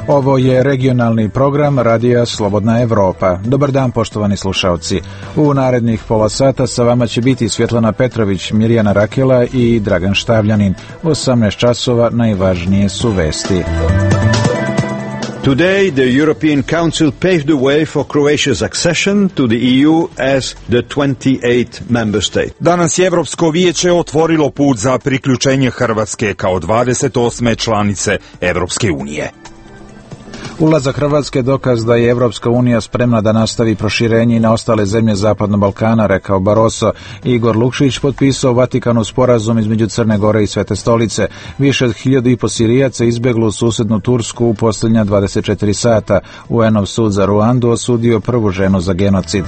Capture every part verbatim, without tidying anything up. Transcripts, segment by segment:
Ovo je regionalni program Radija Slobodna Evropa. Dobar dan, poštovani slušaoci. U narednih pola sata sa vama će biti Svjetlana Petrović, Mirjana Rakela i Dragan Štavljanin. osamnaest časova najvažnije su vesti. Today, the European Council paved the way for Croatia's accession to the E U as the twenty-eighth member state. Danas je Evropsko vijeće otvorilo put za priključenje Hrvatske kao dvadeset osme članice Evropske unije. Ulazak Hrvatske dokaz da je Evropska unija spremna da nastavi proširenje i na ostale zemlje Zapadnog Balkana, rekao Barroso. Igor Lukšić potpisao u Vatikanu sporazum između Crne Gore i Svete stolice. Više od hiljadu i po Sirijaca izbjeglo u susednu Tursku u posljednja dvadeset četiri sata. U en-ov sud za Ruandu osudio prvu ženu za genocid.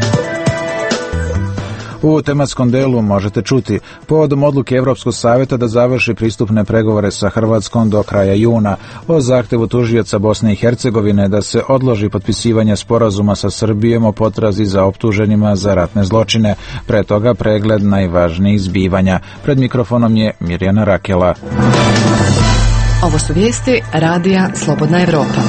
U tematskom delu možete čuti povodom odluke Evropskog savjeta da završi pristupne pregovore sa Hrvatskom do kraja juna, o zahtjevu tužioca Bosne i Hercegovine da se odloži potpisivanje sporazuma sa Srbijom o potrazi za optuženima za ratne zločine, pre toga pregled najvažnijih zbivanja. Pred mikrofonom je Mirjana Rakela. Ovo su vijesti Radija Slobodna Evropa.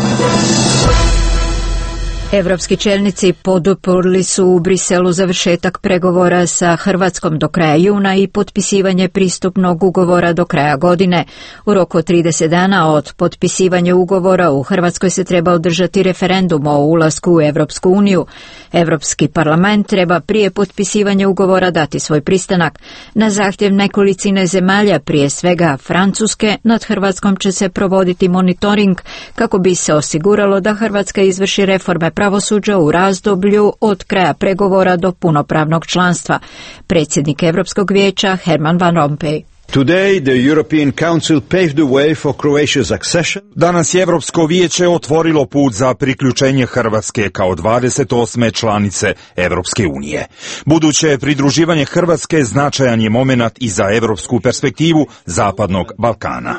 Evropski čelnici poduprli su u Briselu završetak pregovora sa Hrvatskom do kraja juna i potpisivanje pristupnog ugovora do kraja godine. U roku od trideset dana od potpisivanja ugovora u Hrvatskoj se treba održati referendum o ulasku u Evropsku uniju. Evropski parlament treba prije potpisivanja ugovora dati svoj pristanak. Na zahtjev nekolicine zemalja, prije svega Francuske, nad Hrvatskom će se provoditi monitoring kako bi se osiguralo da Hrvatska izvrši reforme pravosuđa u razdoblju od kraja pregovora do punopravnog članstva. Predsjednik Europskog vijeća Herman Van Rompuy. Today, the European Council paved the way for Croatia's accession. Danas je Evropsko vijeće otvorilo put za priključenje Hrvatske kao dvadeset osme članice Evropske unije. Buduće pridruživanje Hrvatske značajan je momenat i za evropsku perspektivu Zapadnog Balkana.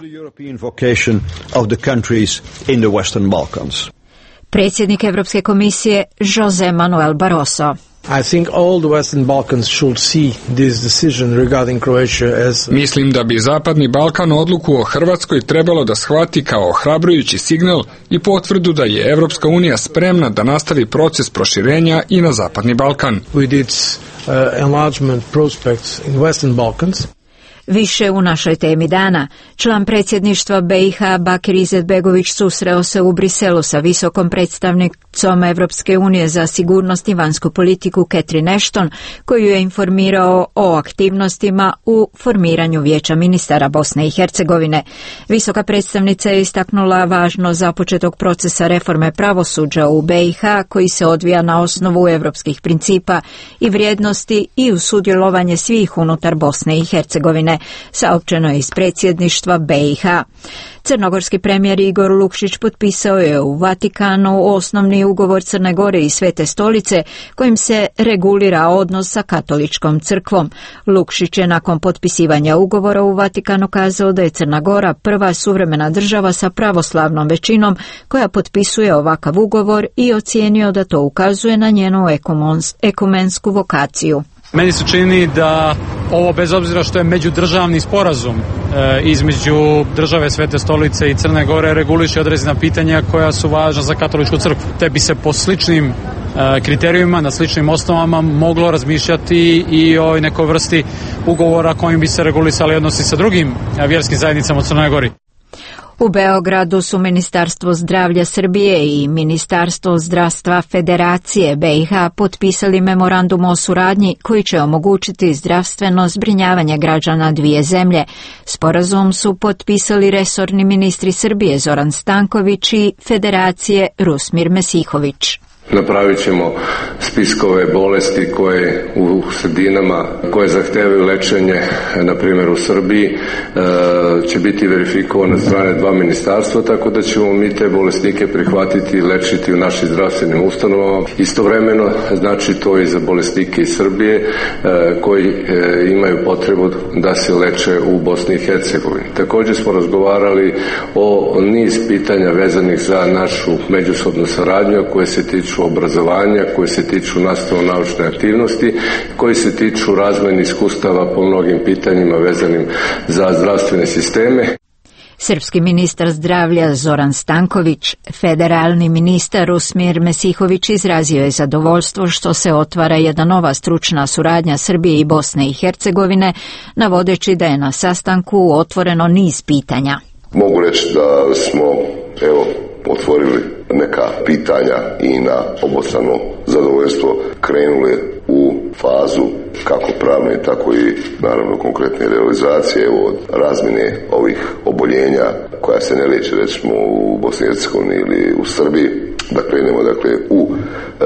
Predsjednik Europske komisije José Manuel Barroso. I think all the Western Balkans should see this decision regarding Croatia as... Mislim da bi Zapadni Balkan odluku o Hrvatskoj trebalo da shvati kao ohrabrujući signal i potvrdu da je Evropska unija spremna da nastavi proces proširenja i na Zapadni Balkan. With its uh, enlargement prospects in Western Balkans. Više u našoj temi dana. Član predsjedništva be i ha Bakir Izetbegović susreo se u Briselu sa visokom predstavnicom Evropske unije za sigurnost i vanjsku politiku Catherine Ashton, koju je informirao o aktivnostima u formiranju Vijeća ministara Bosne i Hercegovine. Visoka predstavnica je istaknula važnost započetog procesa reforme pravosuđa u be i ha koji se odvija na osnovu evropskih principa i vrijednosti i uz sudjelovanje svih unutar Bosne i Hercegovine. Saopćeno je iz predsjedništva be i ha. Crnogorski premijer Igor Lukšić potpisao je u Vatikanu osnovni ugovor Crne Gore i Svete stolice kojim se regulira odnos sa katoličkom crkvom. Lukšić je nakon potpisivanja ugovora u Vatikanu kazao da je Crna Gora prva suvremena država sa pravoslavnom većinom koja potpisuje ovakav ugovor i ocijenio da to ukazuje na njenu ekumensku vokaciju. Meni se čini da ovo, bez obzira što je međudržavni sporazum e, između države Svete stolice i Crne Gore, reguliše određena pitanja koja su važna za katoličku crkvu. Te bi se po sličnim e, kriterijima, na sličnim osnovama moglo razmišljati i o nekoj vrsti ugovora kojim bi se regulisali odnosi sa drugim e, vjerskim zajednicama u Crnoj Gori. U Beogradu su Ministarstvo zdravlja Srbije i Ministarstvo zdravstva Federacije be i ha potpisali memorandum o suradnji koji će omogućiti zdravstveno zbrinjavanje građana dvije zemlje. Sporazum su potpisali resorni ministri Srbije Zoran Stanković i Federacije Rusmir Mesihović. Napravit ćemo spiskove bolesti koje u sredinama koje zahtevaju lečenje, na primjer u Srbiji, će biti verifikovane od strane dva ministarstva, tako da ćemo mi te bolesnike prihvatiti i lečiti u našim zdravstvenim ustanovama. Istovremeno znači to i za bolesnike iz Srbije koji imaju potrebu da se leče u Bosni i Hercegovini. Također smo razgovarali o niz pitanja vezanih za našu međusobnu saradnju koje se tiču obrazovanja, koje se tiču nastavno-naučne aktivnosti, koji se tiču razmjene iskustava po mnogim pitanjima vezanim za zdravstvene sisteme. Srpski ministar zdravlja Zoran Stanković, federalni ministar Usmir Mesihović izrazio je zadovoljstvo što se otvara jedna nova stručna suradnja Srbije i Bosne i Hercegovine, navodeći da je na sastanku otvoreno niz pitanja. Mogu reći da smo, evo, otvorili neka pitanja i na obostrano zadovoljstvo krenuli u fazu kako pravne, tako i naravno konkretne realizacije, evo, od razmjene ovih oboljenja koja se ne liječe recimo u Bosni i Hercegovini ili u Srbiji, da krenemo dakle u e,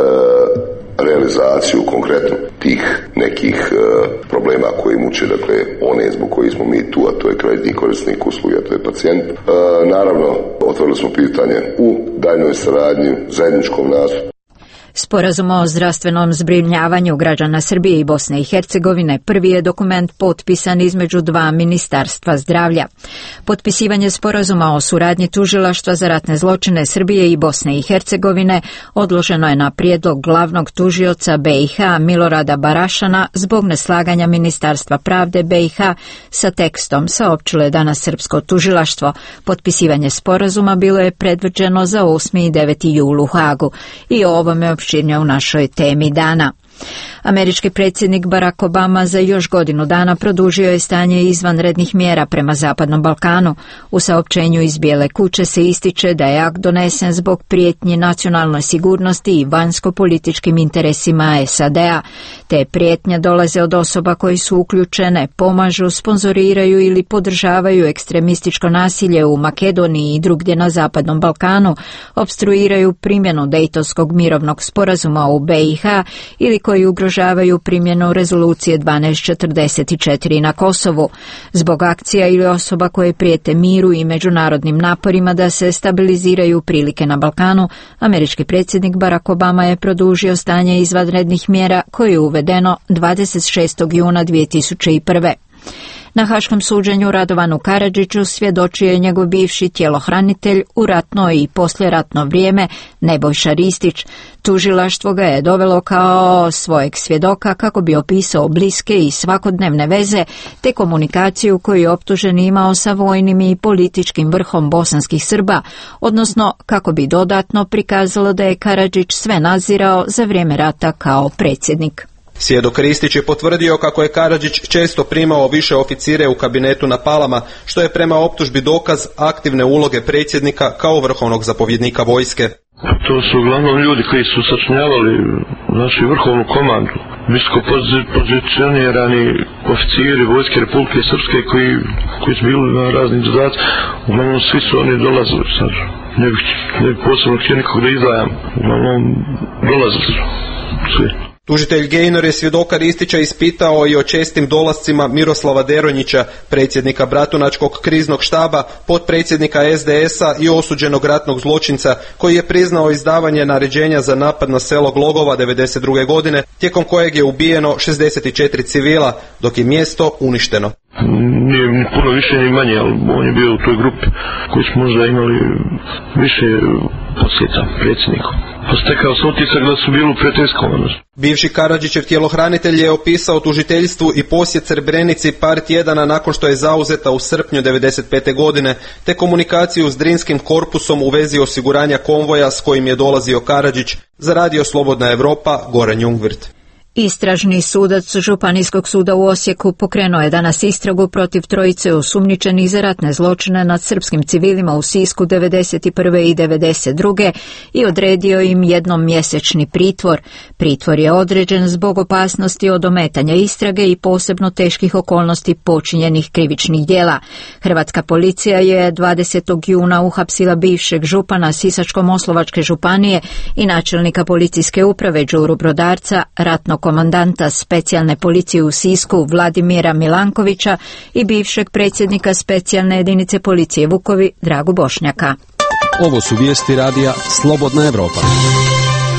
realizaciju konkretno tih nekih e, problema koji muče, dakle one zbog kojih smo mi tu, a to je krajnji korisnik usluge, a to je pacijent. E, naravno, otvorili smo pitanje u daljnjoj saradnji, zajedničkom nastupu. Sporazum o zdravstvenom zbrinjavanju građana Srbije i Bosne i Hercegovine prvi je dokument potpisan između dva ministarstva zdravlja. Potpisivanje sporazuma o suradnji tužilaštva za ratne zločine Srbije i Bosne i Hercegovine odloženo je na prijedlog glavnog tužioca B i H Milorada Barašana zbog neslaganja Ministarstva pravde B i H sa tekstom, saopćilo je danas srpsko tužilaštvo. Potpisivanje sporazuma bilo je predviđeno za osmi i deveti jul u Hagu. I o ovome opširnije u našoj temi dana. Američki predsjednik Barack Obama za još godinu dana produžio je stanje izvanrednih mjera prema Zapadnom Balkanu. U saopćenju iz Bijele kuće se ističe da je akt donesen zbog prijetnji nacionalnoj sigurnosti i vanjsko-političkim interesima S A D-a. Te prijetnje dolaze od osoba koji su uključene, pomažu, sponzoriraju ili podržavaju ekstremističko nasilje u Makedoniji i drugdje na Zapadnom Balkanu, opstruiraju primjenu Dejtonskog mirovnog sporazuma u B i H ili koji ugrožavaju primjenu rezolucije dvanaest četrdeset četiri na Kosovu. Zbog akcija ili osoba koje prijete miru i međunarodnim naporima da se stabiliziraju prilike na Balkanu, američki predsjednik Barack Obama je produžio stanje izvanrednih mjera koje je uvedeno dvadeset šestog juna dvije tisuće prve. Na haškom suđenju Radovanu Karadžiću svjedočio je njegov bivši tjelohranitelj u ratno i poslijeratno vrijeme Nebojša Ristić. Tužilaštvo ga je dovelo kao svojeg svjedoka kako bi opisao bliske i svakodnevne veze te komunikaciju koju je optuženi imao sa vojnim i političkim vrhom bosanskih Srba, odnosno kako bi dodatno prikazalo da je Karadžić sve nadzirao za vrijeme rata kao predsjednik. Svjedok Ristić je potvrdio kako je Karadžić često primao više oficire u kabinetu na Palama, što je prema optužbi dokaz aktivne uloge predsjednika kao vrhovnog zapovjednika vojske. To su uglavnom ljudi koji su sačinjavali našu vrhovnu komandu, visoko pozicionirani oficiri vojske Republike Srpske koji, koji su bili na raznim zadacima. Uglavnom svi su oni dolazili sad. Ne bih, ne bih posebno htio nikog da izdajam. Uglavnom dolazili su svi. Tužitelj Gejnor je svjedoka Ristića ispitao i o čestim dolascima Miroslava Deronjića, predsjednika Bratunačkog kriznog štaba, potpredsjednika S D S-a i osuđenog ratnog zločinca, koji je priznao izdavanje naređenja za napad na selo Glogova devedeset druge godine, tijekom kojeg je ubijeno šezdeset četiri civila, dok je mjesto uništeno. Nije ni puno više ni manje, ali on je bio u toj grupi koji smo možda imali više posjeta predsjedniku. Pa stekao sam utisak da su bili u prijateljskom odnosu. Bivši Karadžićev tjelohranitelj je opisao tužiteljstvu i posjet Srebrenici par tjedana nakon što je zauzeta u srpnju devedeset pete godine, te komunikaciju s Drinskim korpusom u vezi osiguranja konvoja s kojim je dolazio Karadžić, za radio Slobodna Europa Goran Jungwirth. Istražni sudac Županijskog suda u Osijeku pokrenuo je danas istragu protiv trojice osumnjičenih za ratne zločine nad srpskim civilima u Sisku devedeset prve i devedeset druge i odredio im jednomjesečni pritvor. Pritvor je određen zbog opasnosti od ometanja istrage i posebno teških okolnosti počinjenih krivičnih djela. Hrvatska policija je dvadesetog juna uhapsila bivšeg župana Sisačko-moslavačke županije i načelnika policijske uprave Đuru Brodarca, ratnog komandanta specijalne policije u Sisku Vladimira Milankovića i bivšeg predsjednika specijalne jedinice policije Vukovi Dragu Bošnjaka. Ovo su vijesti radija Slobodna Europa.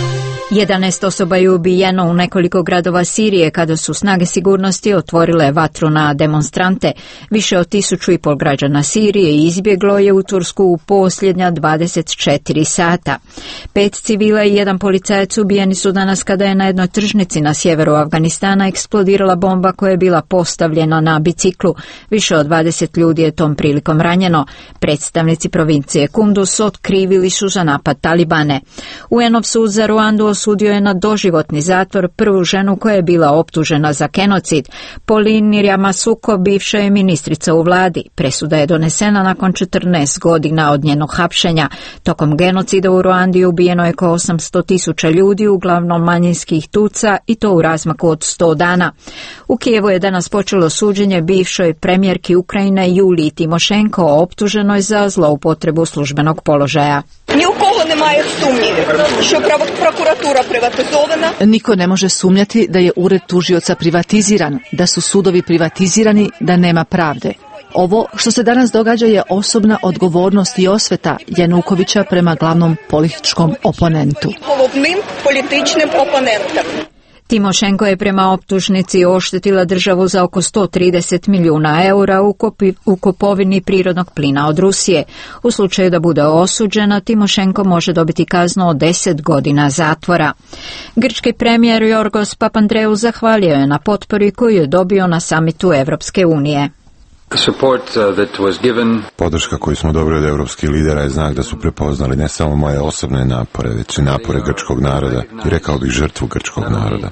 jedanaest osoba je ubijeno u nekoliko gradova Sirije kada su snage sigurnosti otvorile vatru na demonstrante. Više od tisuću i pol građana Sirije izbjeglo je u Tursku u posljednja dvadeset četiri sata. Pet civila i jedan policajac ubijeni su danas kada je na jednoj tržnici na sjeveru Afganistana eksplodirala bomba koja je bila postavljena na biciklu. Više od dvadeset ljudi je tom prilikom ranjeno. Predstavnici provincije Kunduz otkrivili su za napad Talibane. U U N-ov sud za Ruandu osudio je na doživotni zatvor prvu ženu koja je bila optužena za genocid. Pauline Nyamasuko bivša je ministrica u vladi. Presuda je donesena nakon četrnaest godina od njenog hapšenja. Tokom genocida u Ruandi ubijeno je oko osamsto tisuća ljudi, uglavnom manjinskih Tuca, i to u razmaku od sto dana. U Kijevu je danas počelo suđenje bivšoj premijerki Ukrajine Juliji Timošenko, optuženoj za zloupotrebu službenog položaja. Ні у кого немає сумнівів, що прокуратура приватизована. Niko ne može sumnjati da je ured tužioca privatiziran, da su sudovi privatizirani, da nema pravde. Ovo što se danas događa je osobna odgovornost i osveta Janukovića prema glavnom političkom oponentu. Головним політичним опонентом. Timošenko je prema optužnici oštetila državu za oko sto trideset milijuna eura u, kopi, u kupovini prirodnog plina od Rusije. U slučaju da bude osuđena, Timošenko može dobiti kaznu od deset godina zatvora. Grčki premijer Jorgos Papandreou zahvalio je na potpori koju je dobio na samitu Evropske unije. Podrška koju smo dobili od europskih lidera je znak da su prepoznali ne samo moje osobne napore, već i napore grčkog naroda i rekao bih žrtvu grčkog naroda.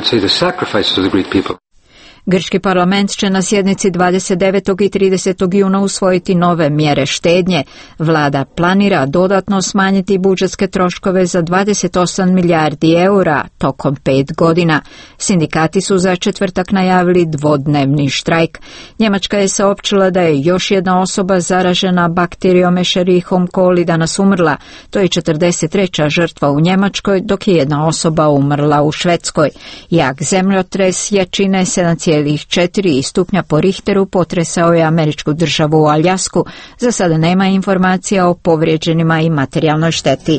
Grčki parlament će na sjednici dvadeset devetog i tridesetog juna usvojiti nove mjere štednje. Vlada planira dodatno smanjiti budžetske troškove za dvadeset osam milijardi eura tokom pet godina. Sindikati su za četvrtak najavili dvodnevni štrajk. Njemačka je saopćila da je još jedna osoba zaražena bakterijom Escherichia coli danas umrla. To je četrdeset treća žrtva u Njemačkoj, dok je jedna osoba umrla u Švedskoj. Jak zemljotres jačine sedam zarez četiri stupnja po Richteru potresao je američku državu u Aljasku. Za sada nema informacija o povrijeđenima i materijalnoj šteti.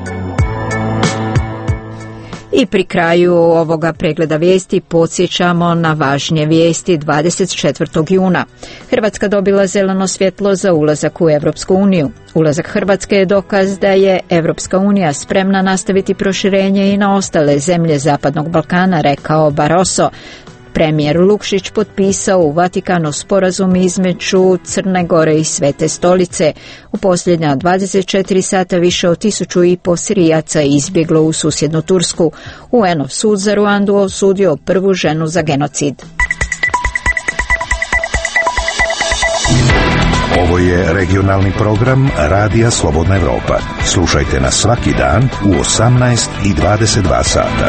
I pri kraju ovoga pregleda vijesti podsjećamo na važnije vijesti dvadeset četvrtog juna. Hrvatska dobila zeleno svjetlo za ulazak u Europsku uniju. Ulazak Hrvatske je dokaz da je Europska unija spremna nastaviti proširenje i na ostale zemlje Zapadnog Balkana, rekao Barroso. Premijer Lukšić potpisao u Vatikanu sporazum između Crne Gore i Svete Stolice. U posljednja dvadeset četiri sata više od tisuću i po Sirijaca izbjeglo u susjednu Tursku. U U N-ov sud za Ruandu osudio prvu ženu za genocid. Ovo je regionalni program Radija Slobodna Evropa. Slušajte nas svaki dan u osamnaest i dvadeset dva sata.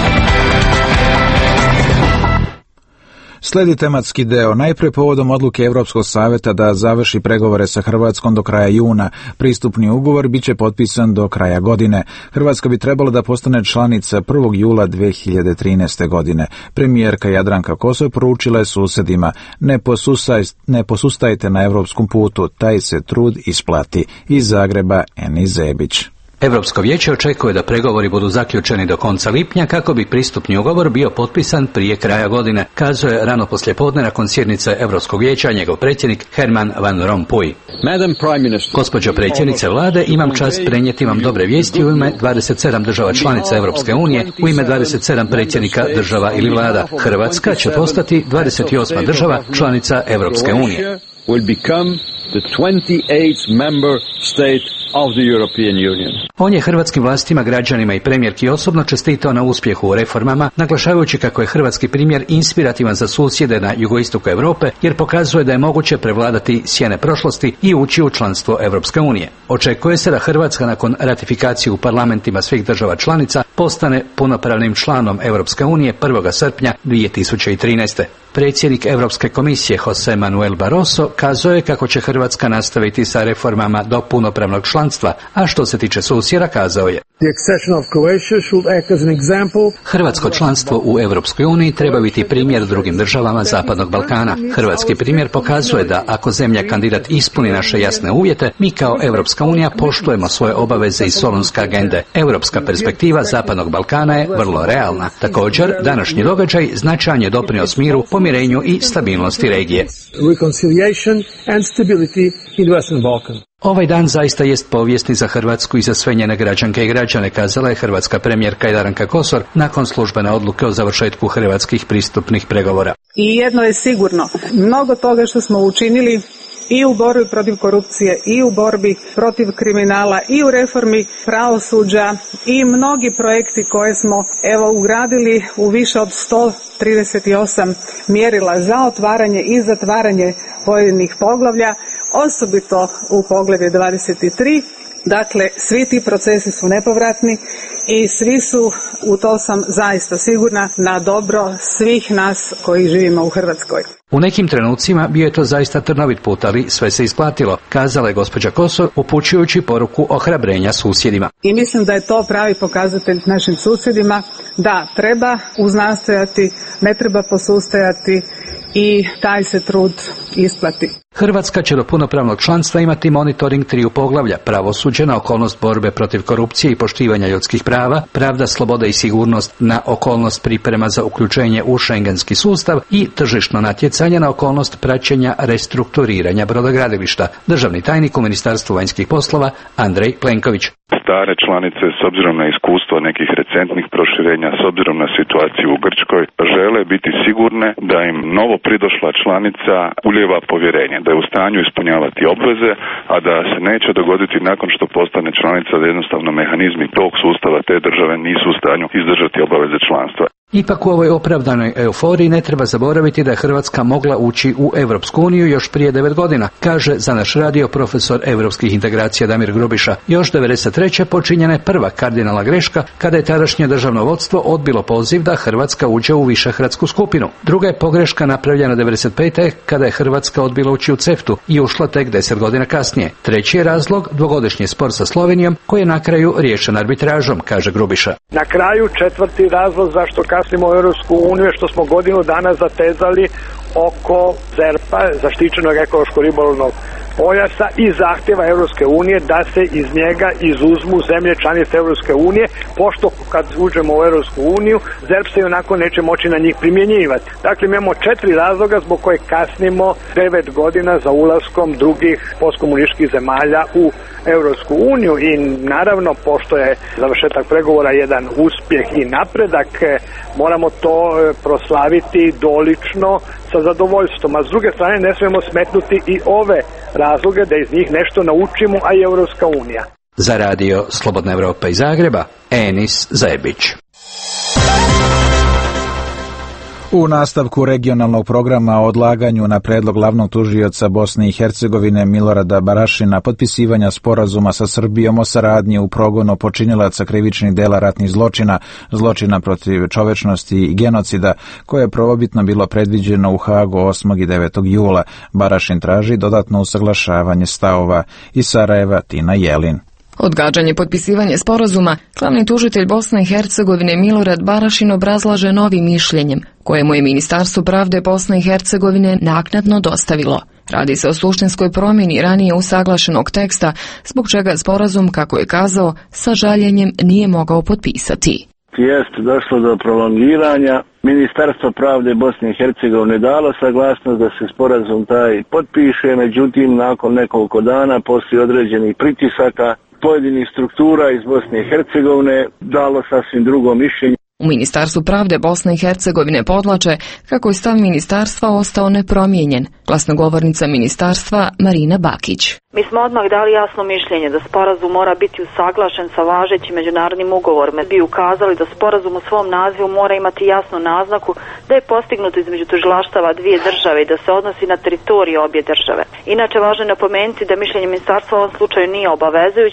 Slijedi tematski deo. Najprije povodom odluke Europskog savjeta da završi pregovore sa Hrvatskom do kraja juna. Pristupni ugovor bit će potpisan do kraja godine. Hrvatska bi trebala da postane članica prvog jula dve hiljade trinaeste. godine. Premijerka Jadranka Kosor poručila je susjedima: ne, posustaj, ne posustajte na europskom putu, taj se trud isplati. Iz Zagreba Eni Zebić. Europsko vijeće očekuje da pregovori budu zaključeni do konca lipnja kako bi pristupni ugovor bio potpisan prije kraja godine, kazuje rano poslijepodne nakon sjednice Europskog vijeća njegov predsjednik Herman Van Rompuy. Gospođo predsjednice vlade, imam čast prenijeti vam dobre vijesti u ime dvadeset sedam država članica Europske unije, u ime dvadeset sedam predsjednika država ili vlada. Hrvatska će postati dvadeset osma država članica Europske unije. The twenty-eighth member state of the European Union. On je hrvatskim vlastima, građanima i premijerki osobno čestitao na uspjehu u reformama, naglašavajući kako je hrvatski primjer inspirativan za susjede na jugoistoku Europe, jer pokazuje da je moguće prevladati sjene prošlosti i ući u članstvo Europske unije. Očekuje se da Hrvatska nakon ratifikacije u parlamentima svih država članica postane punopravnim članom Europske unije prvog srpnja dvije tisuće trinaeste. Predsjednik Europske komisije Jose Manuel Barroso kazao je kako će Hrvatska nastaviti sa reformama do punopravnog članstva, a što se tiče susjeda kazao je: Hrvatsko članstvo u Europskoj uniji treba biti primjer drugim državama Zapadnog Balkana. Hrvatski primjer pokazuje da ako zemlja kandidat ispuni naše jasne uvjete, mi kao Europska unija poštujemo svoje obaveze iz Solunske agende. Europska perspektiva Zapadnog Balkana je vrlo realna. Također, današnji događaj značajan je doprinos miru, pomirenju i stabilnosti regije. Ovaj dan zaista jest povijesni za Hrvatsku i za sve njene građanke i građane, kazala je hrvatska premijerka Jadranka Kosor nakon službene odluke o završetku hrvatskih pristupnih pregovora. I jedno je sigurno, mnogo toga što smo učinili i u borbi protiv korupcije, i u borbi protiv kriminala, i u reformi pravosuđa, i mnogi projekti koje smo evo ugradili u više od sto trideset osam mjerila za otvaranje i zatvaranje pojedinih poglavlja, osobito u poglavlju dvadeset tri. Dakle, svi ti procesi su nepovratni i svi su, u to sam zaista sigurna, na dobro svih nas koji živimo u Hrvatskoj. U nekim trenucima bio je to zaista trnovit put, ali sve se isplatilo, kazala je gospođa Kosor, upućujući poruku ohrabrenja susjedima. I mislim da je to pravi pokazatelj našim susjedima da treba uznastojati, ne treba posustajati i taj se trud isplati. Hrvatska će do punopravnog članstva imati monitoring triju poglavlja: pravosuđe na okolnost borbe protiv korupcije i poštivanja ljudskih prava, pravda, sloboda i sigurnost na okolnost priprema za uključenje u šengenski sustav i tržišno natjecanje na okolnost praćenja restrukturiranja brodogradilišta. Državni tajnik u Ministarstvu vanjskih poslova Andrej Plenković. Stare članice, s obzirom na iskustvo nekih recentnih proširenja, s obzirom na situaciju u Grčkoj, žele biti sigurne da im novo pridošla članica ulijeva povjerenje, da je u stanju ispunjavati obveze, a da se neće dogoditi nakon što postane članica da jednostavno mehanizmi tog sustava te države nisu u stanju izdržati obaveze članstva. Ipak u ovoj opravdanoj euforiji ne treba zaboraviti da je Hrvatska mogla ući u Europsku uniju još prije devet godina, kaže za naš radio profesor europskih integracija Damir Grubiša. Još devedeset treće počinjena je prva kardinalna greška kada je tadašnje državno vodstvo odbilo poziv da Hrvatska uđe u Višegradsku skupinu. Druga je pogreška napravljena devedeset pete kada je Hrvatska odbila ući u CEFTA i ušla tek deset godina kasnije. Treći je razlog dvogodišnji spor sa Slovenijom koji je na kraju riješen arbitražom, kaže Grubiša. Na kraju četvrti razlog zašto kasnimo u Europsku uniju što smo godinu dana zatezali oko ZERP-a, zaštićenog ekološko-ribolovnog pojasa, i zahtjeva Europske unije da se iz njega izuzmu zemlje članice Europske unije, pošto kad uđemo u Europsku uniju, ZERP se onako neće moći na njih primjenjivati. Dakle, imamo četiri razloga zbog koje kasnimo devet godina za ulaskom drugih postkomunističkih zemalja u Europsku uniju i naravno, pošto je završetak pregovora jedan uspjeh i napredak, moramo to proslaviti dolično sa zadovoljstvom, a s druge strane ne smijemo smetnuti i ove razloge da iz njih nešto naučimo, a i Europska unija. Za radio Slobodna Evropa iz Zagreba, Enis Zajebić. U nastavku regionalnog programa o odlaganju na predlog glavnog tužioca Bosne i Hercegovine Milorada Barašina potpisivanja sporazuma sa Srbijom o saradnji u progonu počinilaca krivičnih dela ratnih zločina, zločina protiv čovečnosti i genocida, koje je prvobitno bilo predviđeno u Hagu osmog i devetog jula. Barašin traži dodatno usaglašavanje stavova. Iz Sarajeva Tina Jelin. Odgađanje potpisivanja sporazuma, glavni tužitelj Bosne i Hercegovine Milorad Barašin obrazlaže novim mišljenjem, kojemu je Ministarstvo pravde Bosne i Hercegovine naknadno dostavilo. Radi se o suštinskoj promjeni ranije usaglašenog teksta, zbog čega sporazum, kako je kazao, sa žaljenjem nije mogao potpisati. Jest došlo do prolongiranja. Ministarstvo pravde Bosne i Hercegovine dalo saglasnost da se sporazum taj potpiše, međutim nakon nekoliko dana poslije određenih pritisaka pojedinih struktura iz Bosne i Hercegovine dalo sasvim drugo mišljenje. U Ministarstvu pravde Bosne i Hercegovine podlače kako je stav ministarstva ostao nepromijenjen. Glasnogovornica ministarstva Marina Bakić. Mi smo odmah dali jasno mišljenje da sporazum mora biti usaglašen sa važećim međunarodnim ugovorima. Bi ukazali da sporazum u svom nazivu mora imati jasnu naznaku da je postignut između tužilaštava dvije države i da se odnosi na teritoriju obje države. Inače, važno je napomenuti da mišljenje ministarstva u ovom slučaju nije obavezujuće.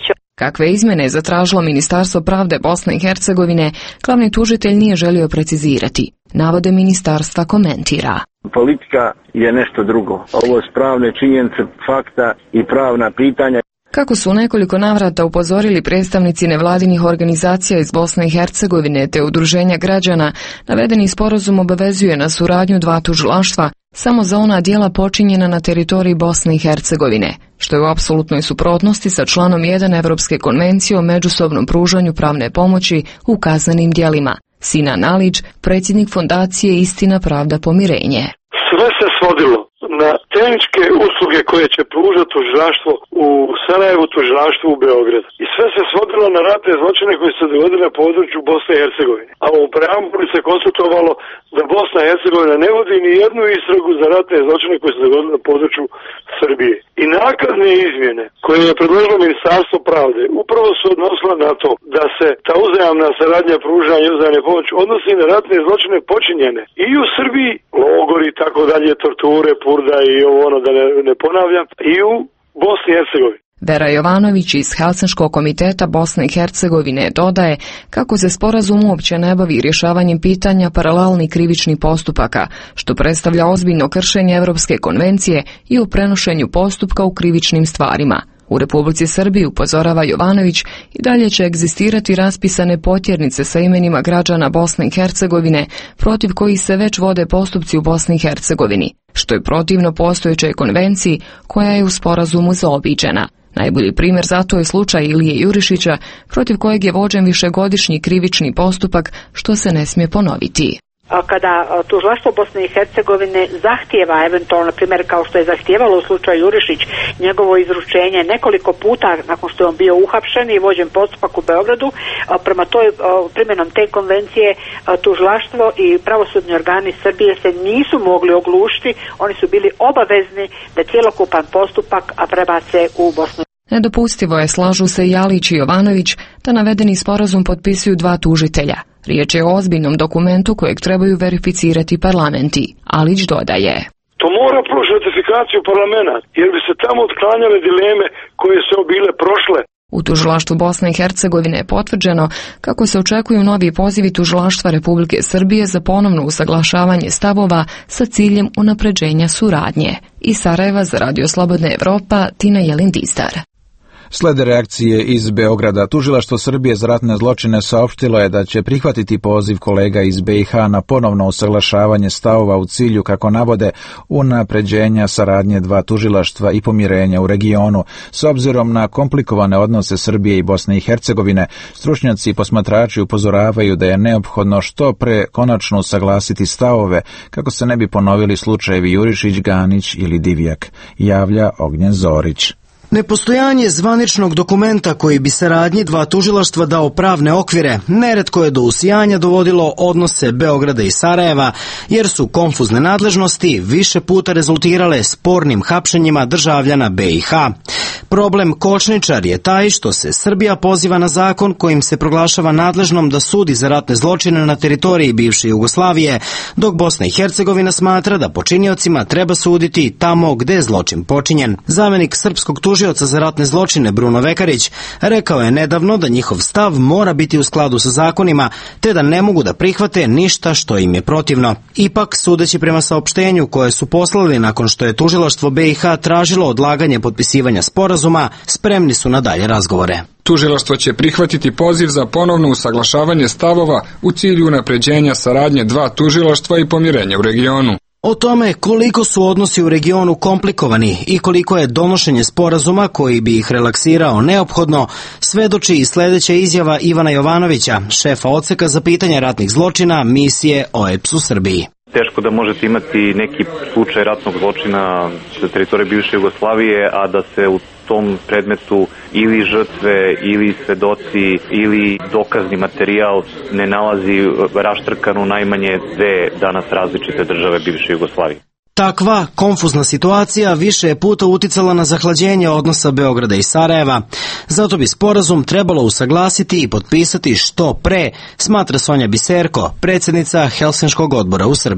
Kakve izmjene je zatražilo Ministarstvo pravde Bosne i Hercegovine, glavni tužitelj nije želio precizirati. Navode ministarstva komentira. Politika je nešto drugo. Ovo su pravne činjenice, fakta i pravna pitanja. Kako su u nekoliko navrata upozorili predstavnici nevladinih organizacija iz Bosne i Hercegovine te udruženja građana, navedeni sporazum obavezuje na suradnju dva tužilaštva samo za ona djela počinjena na teritoriji Bosne i Hercegovine, što je u apsolutnoj suprotnosti sa članom jedan Evropske konvencije o međusobnom pružanju pravne pomoći u kaznenim djelima. Sinan Alić, predsjednik fondacije Istina, pravda, pomirenje. Sve se svodilo na tehničke usluge koje će pružati tužilaštvo u Sarajevu, tužilaštvo u Beogradu. I sve se svodilo na ratne zločine koji su se dogodili na području Bosne i Hercegovine. A u preambuli se konstatovalo da Bosna i Hercegovina ne vodi ni jednu istragu za ratne zločine koji su se dogodili na području Srbije. I nakazne izmjene koje je predložilo Ministarstvo pravde upravo su odnosile na to da se ta uzajamna saradnja, pružanja i uzajamne pomoći odnosi na ratne zločine počinjene i u Srbiji, logori i tako dalje, torture, purda i ovo ono da ne, ne ponavljam, i u Bosni i Hercegovini. Vera Jovanović iz Helsinškog komiteta Bosne i Hercegovine dodaje kako se sporazum uopće ne bavi rješavanjem pitanja paralelnih krivičnih postupaka, što predstavlja ozbiljno kršenje Evropske konvencije i o prenošenju postupka u krivičnim stvarima. U Republici Srbiji, upozorava Jovanović, i dalje će egzistirati raspisane potjernice sa imenima građana Bosne i Hercegovine protiv kojih se već vode postupci u Bosni i Hercegovini, što je protivno postojećoj konvenciji koja je u sporazumu zaobiđena. Najbolji primjer za to je slučaj Ilije Jurišića, protiv kojeg je vođen višegodišnji krivični postupak, što se ne smije ponoviti. Kada tužilaštvo Bosne i Hercegovine zahtijeva, eventualno, na primjer, kao što je zahtijevalo u slučaju Jurišić, njegovo izručenje nekoliko puta nakon što je on bio uhapšen i vođen postupak u Beogradu, prema toj primjenom te konvencije tužilaštvo i pravosudni organi Srbije se nisu mogli oglušiti, oni su bili obavezni da cjelokupan postupak prebace u Bosnu. Nedopustivo je, slažu se i Alić i Jovanović, da navedeni sporazum potpisuju dva tužitelja. Riječ je o ozbiljnom dokumentu kojeg trebaju verificirati parlamenti. Alić dodaje. To mora proći ratifikaciju parlamenta, jer bi se tamo otklanjale dileme koje su bile prošle. U tužilaštvu Bosne i Hercegovine je potvrđeno kako se očekuju novi pozivi tužilaštva Republike Srbije za ponovno usaglašavanje stavova sa ciljem unapređenja suradnje. Iz Sarajeva za Radio Slobodna Evropa, Tina Jelindistar. Slede reakcije iz Beograda. Tužilaštvo Srbije za ratne zločine saopštilo je da će prihvatiti poziv kolega iz B i H na ponovno usaglašavanje stavova u cilju, kako navode, unapređenja saradnje dva tužilaštva i pomirenja u regionu. S obzirom na komplikovane odnose Srbije i Bosne i Hercegovine, stručnjaci i posmatrači upozoravaju da je neophodno što pre konačno usaglasiti stavove kako se ne bi ponovili slučajevi Jurišić, Ganić ili Divjak, javlja Ognjen Zorić. Nepostojanje zvaničnog dokumenta koji bi saradnji dva tužilaštva dao pravne okvire neretko je do usijanja dovodilo odnose Beograda i Sarajeva, jer su konfuzne nadležnosti više puta rezultirale spornim hapšenjima državljana B i H. Problem kočničar je taj što se Srbija poziva na zakon kojim se proglašava nadležnom da sudi za ratne zločine na teritoriji bivše Jugoslavije, dok Bosna i Hercegovina smatra da počiniocima treba suditi tamo gde je zločin počinjen. Zamenik srpskog tužioca za ratne zločine Bruno Vekarić rekao je nedavno da njihov stav mora biti u skladu sa zakonima, te da ne mogu da prihvate ništa što im je protivno. Ipak, sudeći prema saopštenju koje su poslali nakon što je tužilaštvo B i H tražilo odlaganje potpisivanja sporazuma, spremni su na dalje razgovore. Tužilaštvo će prihvatiti poziv za ponovno usaglašavanje stavova u cilju unapređenja saradnje dva tužilaštva i pomirenja u regionu. O tome koliko su odnosi u regionu komplikovani i koliko je donošenje sporazuma koji bi ih relaksirao neophodno, svedoči i sljedeća izjava Ivana Jovanovića, šefa odseka za pitanje ratnih zločina misije O E P S u Srbiji. Teško da možete imati neki slučaj ratnog zločina sa teritorije bivše Jugoslavije, a da se u tom predmetu ili žrtve, ili svedoci, ili dokazni materijal ne nalazi raštrkan u najmanje dve danas različite države bivše Jugoslavije. Takva konfuzna situacija više je puta uticala na zahlađenje odnosa Beograda i Sarajeva. Zato bi sporazum trebalo usaglasiti i potpisati što pre, smatra Sonja Biserko, predsjednica Helsinškog odbora u Srbiji.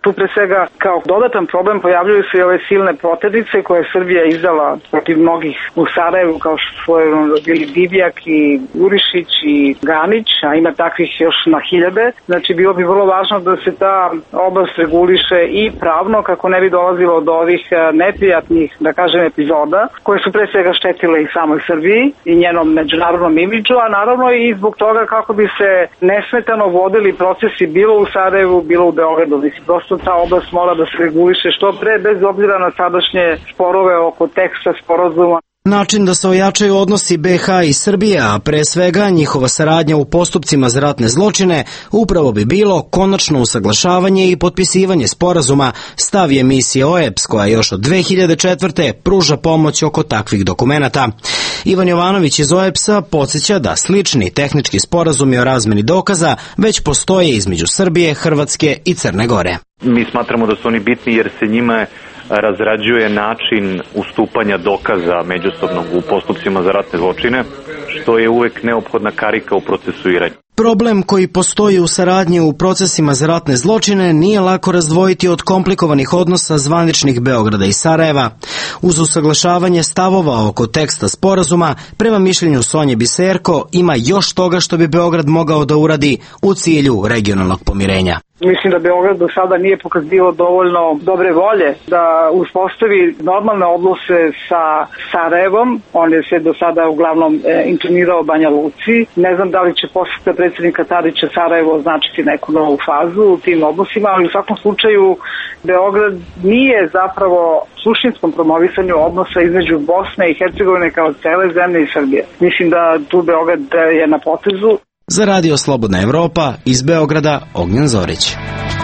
Tu pre svega kao dodatan problem pojavljuju se i ove silne poternice koje je Srbija izdala protiv mnogih u Sarajevu, kao što su bili Divjak i Urišić i Ganić, a ima takvih još na hiljade. Znači bilo bi vrlo važno da se ta oblast reguliše i pravno kako ne bi dolazilo do ovih neprijatnih, da kažem, epizoda koje su pre svega štetile i samoj Srbiji i njenom međunarodnom imidžu, a naravno i zbog toga kako bi se nesmetano vodili procesi bilo u Sarajevu, bilo u Beogradu. Mislim, prosto ta oblast mora da se reguliše što pre, bez obzira na sadašnje sporove oko teksta sporazuma. Način da se ojačaju odnosi B H i Srbije, a pre svega njihova saradnja u postupcima za ratne zločine, upravo bi bilo konačno usaglašavanje i potpisivanje sporazuma, stav je misije O E P S koja još od dve hiljade četvrte pruža pomoć oko takvih dokumenata. Ivan Jovanović iz O E P S-a podsjeća da slični tehnički sporazumi o razmeni dokaza već postoje između Srbije, Hrvatske i Crne Gore. Mi smatramo da su oni bitni jer se njima razrađuje način ustupanja dokaza međusobnog u postupcima za ratne zločine, što je uvek neophodna karika u procesuiranju. Problem koji postoji u saradnji u procesima za ratne zločine nije lako razdvojiti od komplikovanih odnosa zvaničnih Beograda i Sarajeva. Uz usaglašavanje stavova oko teksta sporazuma, prema mišljenju Sonje Biserko, ima još toga što bi Beograd mogao da uradi u cilju regionalnog pomirenja. Mislim da Beograd do sada nije pokazivao dovoljno dobre volje da uspostavi normalne odnose sa Sarajevom. On je se do sada uglavnom e, internirao Banja Luci. Ne znam da li će posjeta predsjednika Tadića Sarajevo označiti neku novu fazu u tim odnosima, ali u svakom slučaju Beograd nije zapravo suštinskom promovisanju odnosa između Bosne i Hercegovine kao cele zemlje i Srbije. Mislim da tu Beograd je na potezu. Za Radio Slobodna Evropa iz Beograda Ognjen Zorić.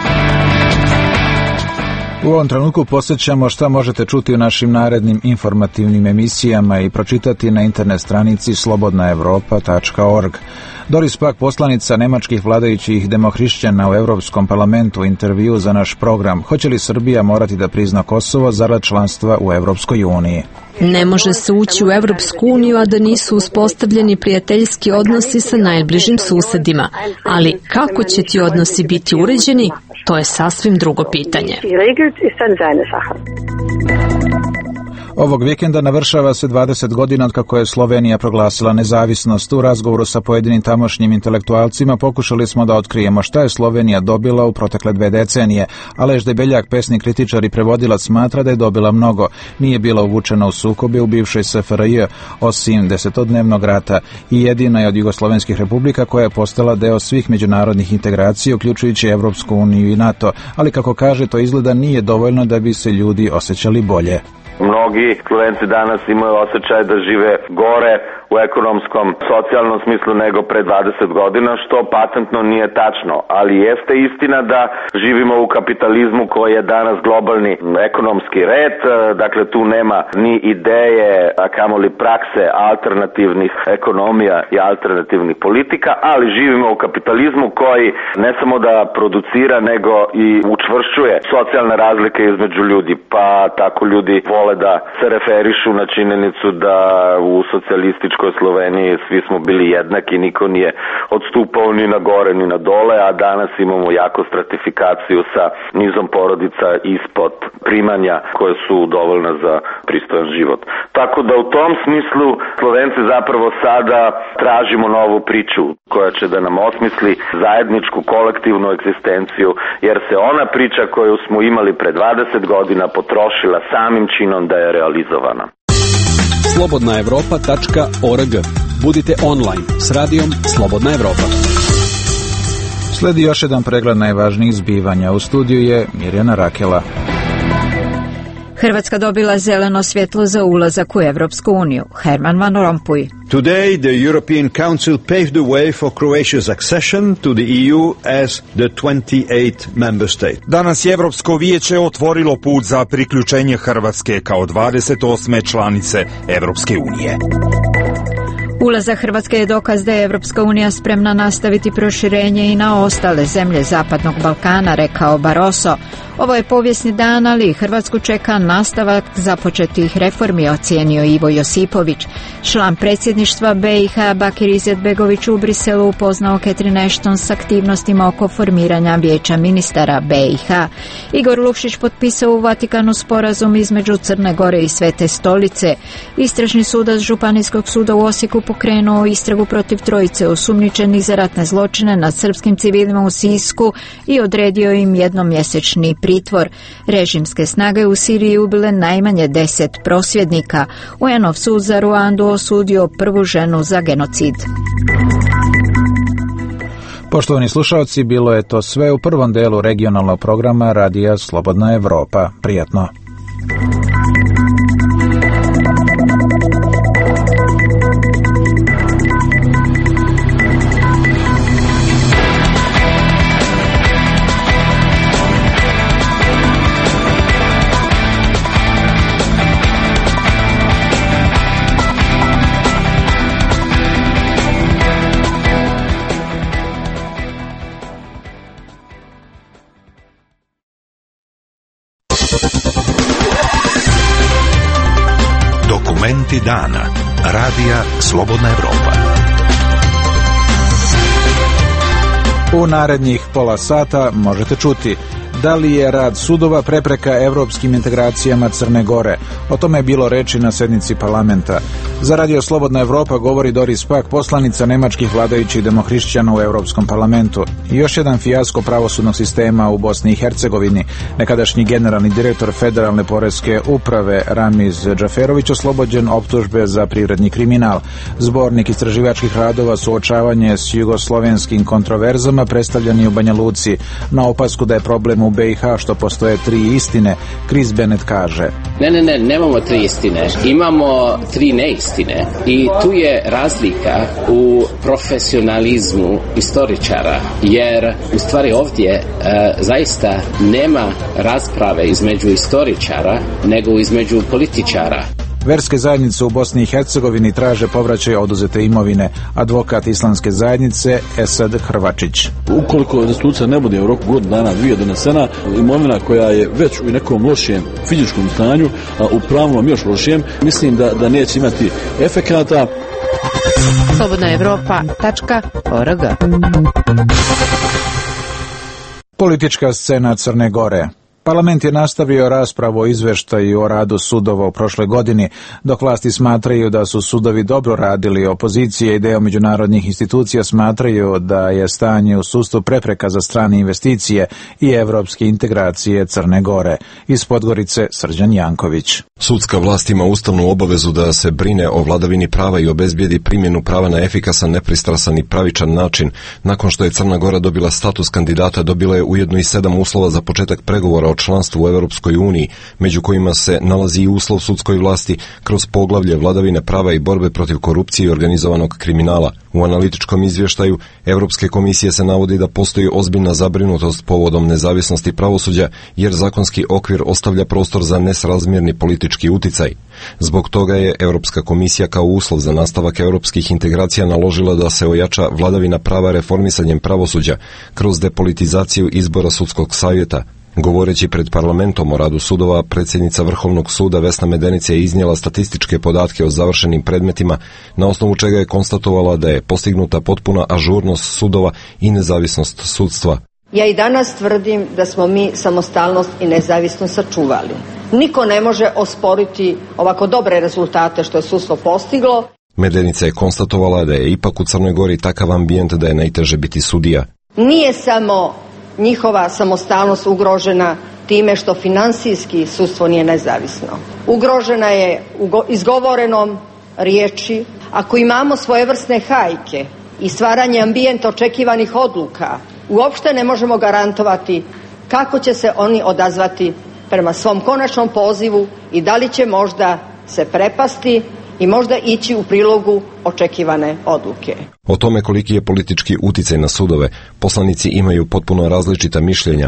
U ovom trenutku posjećamo šta možete čuti u našim narednim informativnim emisijama i pročitati na internet stranici slobodna evropa tačka org. Doris Pak, poslanica nemačkih vladajućih demohrišćana u Europskom parlamentu, u intervju za naš program Hoće li Srbija morati da prizna Kosovo zarad članstva u Europskoj uniji? Ne može se ući u Evropsku uniju, a da nisu uspostavljeni prijateljski odnosi sa najbližim susedima. Ali kako će ti odnosi biti uređeni, to je sasvim drugo pitanje. Ovog vikenda navršava se dvadeset godina od kako je Slovenija proglasila nezavisnost. U razgovoru sa pojedinim tamošnjim intelektualcima pokušali smo da otkrijemo šta je Slovenija dobila u protekle dve decenije. Aleš Debeljak, pesnik, kritičar i prevodilac, smatra da je dobila mnogo. Nije bila uvučena u sukobe u bivšoj S F R J, osim desetodnevnog rata, i jedina je od jugoslovenskih republika koja je postala deo svih međunarodnih integracija, uključujući Evropsku uniju i NATO, ali kako kaže, to izgleda nije dovoljno da bi se ljudi osjećali bolje. Mnogi Slovenci danas imaju osjećaj da žive gore u ekonomskom, socijalnom smislu nego pre dvadeset godina, što patentno nije tačno, ali jeste istina da živimo u kapitalizmu koji je danas globalni ekonomski red, dakle tu nema ni ideje, a kamoli prakse alternativnih ekonomija i alternativnih politika, ali živimo u kapitalizmu koji ne samo da producira, nego i učvršćuje socijalne razlike između ljudi, pa tako ljudi vole da se referišu na činjenicu da u socijalističkoj Sloveniji svi smo bili jednaki, niko nije odstupao ni na gore ni na dole, a danas imamo jako stratifikaciju sa nizom porodica ispod primanja koje su dovoljne za pristojan život. Tako da u tom smislu Slovenci zapravo sada tražimo novu priču koja će da nam osmisli zajedničku kolektivnu egzistenciju, jer se ona priča koju smo imali pre dvadeset godina potrošila samim činom da je realizovana. slobodna evropa tačka org. Budite online s radijom Slobodna Evropa. Sledi još jedan pregled najvažnijih zbivanja. U studiju je Mirjana Rakela. Hrvatska dobila zeleno svjetlo za ulazak u Evropsku uniju. Herman Van Rompuy. Today, the European Council paved the way for Croatia's accession to the E U as the twenty-eighth member state. Danas je Evropsko vijeće otvorilo put za priključenje Hrvatske kao dvadeset osme članice Evropske unije. Ulazak Hrvatske je dokaz da je Evropska unija spremna nastaviti proširenje i na ostale zemlje Zapadnog Balkana, rekao Barroso. Ovo je povijesni dan, ali Hrvatsku čeka nastavak započetih reformi, ocijenio Ivo Josipović. Član predsjedništva B i H Bakir Izetbegović u Briselu upoznao Catherine Ashton s aktivnostima oko formiranja vijeća ministara B i H. Igor Lukšić potpisao u Vatikanu sporazum između Crne Gore i Svete Stolice. Istražni sudac Županijskog suda u Osijeku pokrenuo istragu protiv trojice osumnjičenih za ratne zločine nad srpskim civilima u Sisku i odredio im jednomjesečni pritvor. Režimske snage u Siriji ubile najmanje deset prosvjednika. U en ov sud za Ruandu osudio prvu ženu za genocid. Poštovani slušalci, bilo je to sve u prvom delu regionalnog programa Radija Slobodna Evropa. Prijatno. Dokumenti dana. Radija Slobodna Evropa. U narednih pola sata možete čuti: da li je rad sudova prepreka evropskim integracijama Crne Gore? O tome je bilo reči na sednici parlamenta. Za Radio Slobodna Evropa govori Doris Pak, poslanica nemačkih vladajućih demohrišćana u Europskom parlamentu. I još jedan fijasko pravosudnog sistema u Bosni i Hercegovini. Nekadašnji generalni direktor Federalne poreske uprave Ramiz Džaferović oslobođen optužbe za privredni kriminal. Zbornik istraživačkih radova Suočavanje s jugoslovenskim kontroverzama predstavljen je u Banja Luci. Na opasku da je problem u B i H što postoje tri istine, Chris Bennett kaže: Ne, ne, ne, nemamo tri istine. Imamo tri neistine. I tu je razlika u profesionalizmu istoričara, jer u stvari ovdje e, zaista nema rasprave između istoričara, nego između političara. Verske zajednice u Bosni i Hercegovini traže povraćaj oduzete imovine. Advokat islamske zajednice Esad Hrvačić. Ukoliko restitucija ne bude u roku godinu dana, dvije donesena, imovina koja je već u nekom lošijem fizičkom stanju, a u pravnom još lošijem, mislim da, da neće imati efekata. Slobodna Evropa tačka org. Politička scena Crne Gore. Parlament je nastavio raspravu o izveštaju o radu sudova u prošloj godini, dok vlasti smatraju da su sudovi dobro radili. Opozicija i deo međunarodnih institucija smatraju da je stanje u sudstvu prepreka za strane investicije i evropske integracije Crne Gore. Iz Podgorice Srđan Janković. Sudska vlast ima ustavnu obavezu da se brine o vladavini prava i obezbijedi primjenu prava na efikasan, nepristrasan i pravičan način. Nakon što je Crna Gora dobila status kandidata, dobila je ujedno i sedam uslova za početak pregovora o članstvu u Europskoj uniji, među kojima se nalazi i uslov sudskoj vlasti kroz poglavlje vladavine prava i borbe protiv korupcije i organizovanog kriminala. U analitičkom izvještaju Europske komisije se navodi da postoji ozbiljna zabrinutost povodom nezavisnosti pravosuđa, jer zakonski okvir ostavlja prostor za nesrazmjerni politički uticaj. Zbog toga je Europska komisija kao uslov za nastavak europskih integracija naložila da se ojača vladavina prava reformisanjem pravosuđa kroz depolitizaciju izbora sudskog savjeta. Govoreći pred parlamentom o radu sudova, predsjednica Vrhovnog suda Vesna Medenica je iznijela statističke podatke o završenim predmetima, na osnovu čega je konstatovala da je postignuta potpuna ažurnost sudova i nezavisnost sudstva. Ja i danas tvrdim da smo mi samostalnost i nezavisnost sačuvali. Niko ne može osporiti ovako dobre rezultate što je sudstvo postiglo. Medenica je konstatovala da je ipak u Crnoj Gori takav ambijent da je najteže biti sudija. Nije samo njihova samostalnost ugrožena time što finansijski sudstvo nije nezavisno. Ugrožena je izgovorenom riječi. Ako imamo svojevrsne hajke i stvaranje ambijenta očekivanih odluka, uopšte ne možemo garantovati kako će se oni odazvati prema svom konačnom pozivu i da li će možda se prepasti i možda ići u prilogu očekivane odluke. O tome koliki je politički uticaj na sudove, poslanici imaju potpuno različita mišljenja.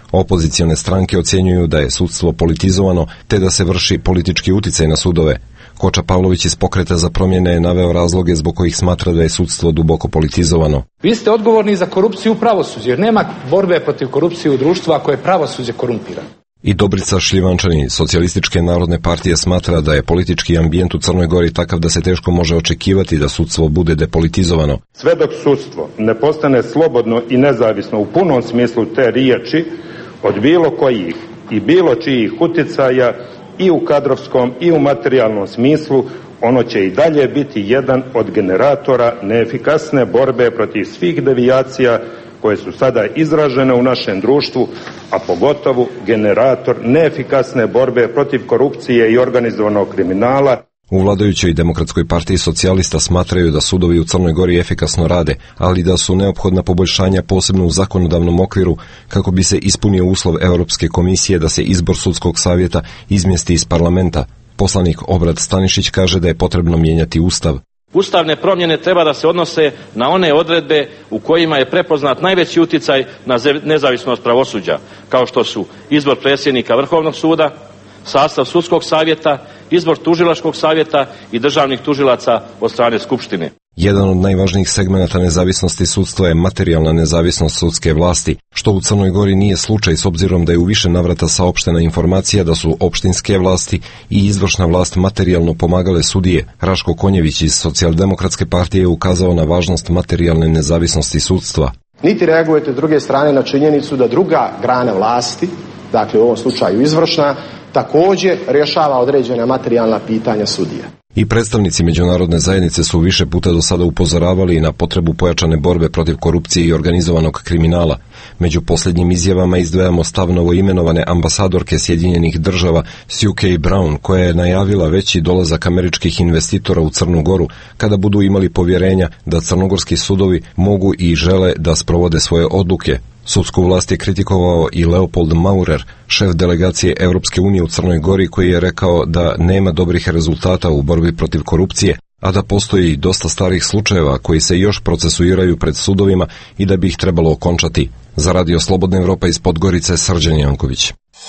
Opozicione stranke ocjenjuju da je sudstvo politizovano te da se vrši politički uticaj na sudove. Koča Pavlović iz Pokreta za promjene je naveo razloge zbog kojih smatra da je sudstvo duboko politizovano. Vi ste odgovorni za korupciju u pravosuđu, jer nema borbe protiv korupcije u društvu ako je pravosuđe korumpirano. I Dobrica Šljivančanin, Socijalističke narodne partije, smatra da je politički ambijent u Crnoj Gori takav da se teško može očekivati da sudstvo bude depolitizovano. Sve dok sudstvo ne postane slobodno i nezavisno u punom smislu te riječi od bilo kojih i bilo čijih uticaja i u kadrovskom i u materijalnom smislu, ono će i dalje biti jedan od generatora neefikasne borbe protiv svih devijacija koje su sada izražene u našem društvu, a pogotovo generator neefikasne borbe protiv korupcije i organizovanog kriminala. U vladajućoj Demokratskoj partiji socijalista smatraju da sudovi u Crnoj Gori efikasno rade, ali da su neophodna poboljšanja posebno u zakonodavnom okviru kako bi se ispunio uslov Europske komisije da se izbor sudskog savjeta izmjesti iz parlamenta. Poslanik Obrad Stanišić kaže da je potrebno mijenjati Ustav. Ustavne promjene treba da se odnose na one odredbe u kojima je prepoznat najveći uticaj na nezavisnost pravosuđa, kao što su izbor predsjednika Vrhovnog suda, sastav sudskog savjeta, izbor tužilačkog savjeta i državnih tužilaca od strane Skupštine. Jedan od najvažnijih segmenata nezavisnosti sudstva je materijalna nezavisnost sudske vlasti, što u Crnoj Gori nije slučaj s obzirom da je u više navrata saopštena informacija da su opštinske vlasti i izvršna vlast materijalno pomagale sudije. Raško Konjević iz Socijaldemokratske partije je ukazao na važnost materijalne nezavisnosti sudstva. Niti reagujete s druge strane na činjenicu da druga grana vlasti, dakle u ovom slučaju izvršna, također rješava određena materijalna pitanja sudija. I predstavnici međunarodne zajednice su više puta do sada upozoravali na potrebu pojačane borbe protiv korupcije i organizovanog kriminala. Među posljednjim izjavama izdvajamo stav novoimenovane ambasadorke Sjedinjenih država Sue K. Brown, koja je najavila veći dolazak američkih investitora u Crnu Goru kada budu imali povjerenja da crnogorski sudovi mogu i žele da sprovode svoje odluke. Sudsku vlast je kritikovao i Leopold Maurer, šef delegacije Europske unije u Crnoj Gori, koji je rekao da nema dobrih rezultata u borbi protiv korupcije, a da postoji dosta starih slučajeva koji se još procesuiraju pred sudovima i da bi ih trebalo okončati. Za Radio Slobodna Evropa iz Podgorice, Srđan Janković.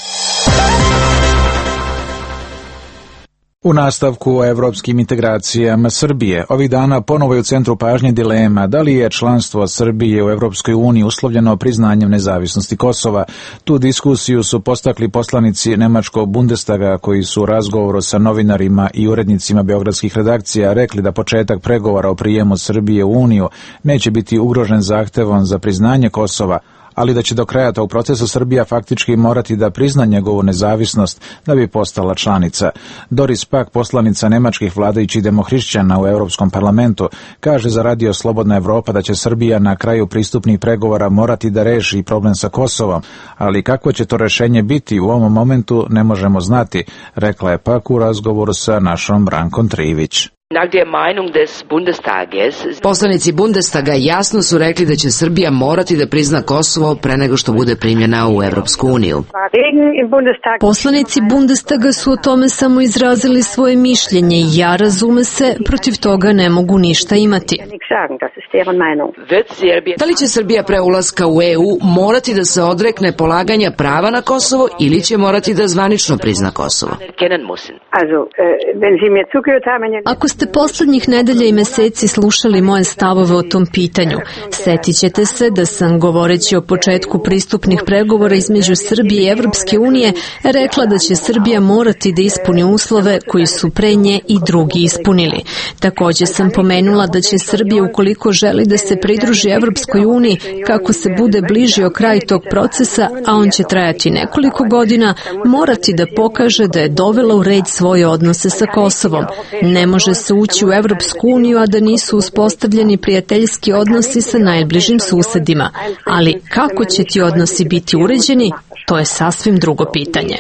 U nastavku o evropskim integracijama Srbije, ovih dana ponovo je u centru pažnje dilema da li je članstvo Srbije u Evropskoj uniji uslovljeno priznanjem nezavisnosti Kosova. Tu diskusiju su postakli poslanici nemačkog Bundestaga koji su u razgovoru sa novinarima i urednicima beogradskih redakcija rekli da početak pregovora o prijemu Srbije u Uniju neće biti ugrožen zahtevom za priznanje Kosova, ali da će do kraja tog procesa Srbija faktički morati da prizna njegovu nezavisnost da bi postala članica. Doris Pack, poslanica nemačkih vladajućih demohrišćana u Europskom parlamentu, kaže za Radio Slobodna Evropa da će Srbija na kraju pristupnih pregovora morati da reši problem sa Kosovom, ali kako će to rešenje biti u ovom momentu ne možemo znati, rekla je Pack u razgovoru sa našom Brankom Trivić. Poslanici Bundestaga jasno su rekli da će Srbija morati da prizna Kosovo pre nego što bude primljena u Evropsku uniju. Poslanici Bundestaga su o tome samo izrazili svoje mišljenje i ja, razume se, protiv toga ne mogu ništa imati. Da li će Srbija pre ulaska u E U morati da se odrekne polaganja prava na Kosovo ili će morati da zvanično prizna Kosovo? Ako ste poslednjih nedelja i meseci slušali moje stavove o tom pitanju, setit ćete se da sam, govoreći o početku pristupnih pregovora između Srbije i Evropske unije, rekla da će Srbija morati da ispuni uslove koji su pre nje i drugi ispunili. Također sam pomenula da će Srbija, ukoliko želi da se pridruži Evropskoj uniji, kako se bude bližio kraj tog procesa, a on će trajati nekoliko godina, morati da pokaže da je dovela u red svoje odnose sa Kosovom. Ne može se ući u Evropsku uniju, a da nisu uspostavljeni prijateljski odnosi sa najbližim susedima. Ali kako će ti odnosi biti uređeni, to je sasvim drugo pitanje.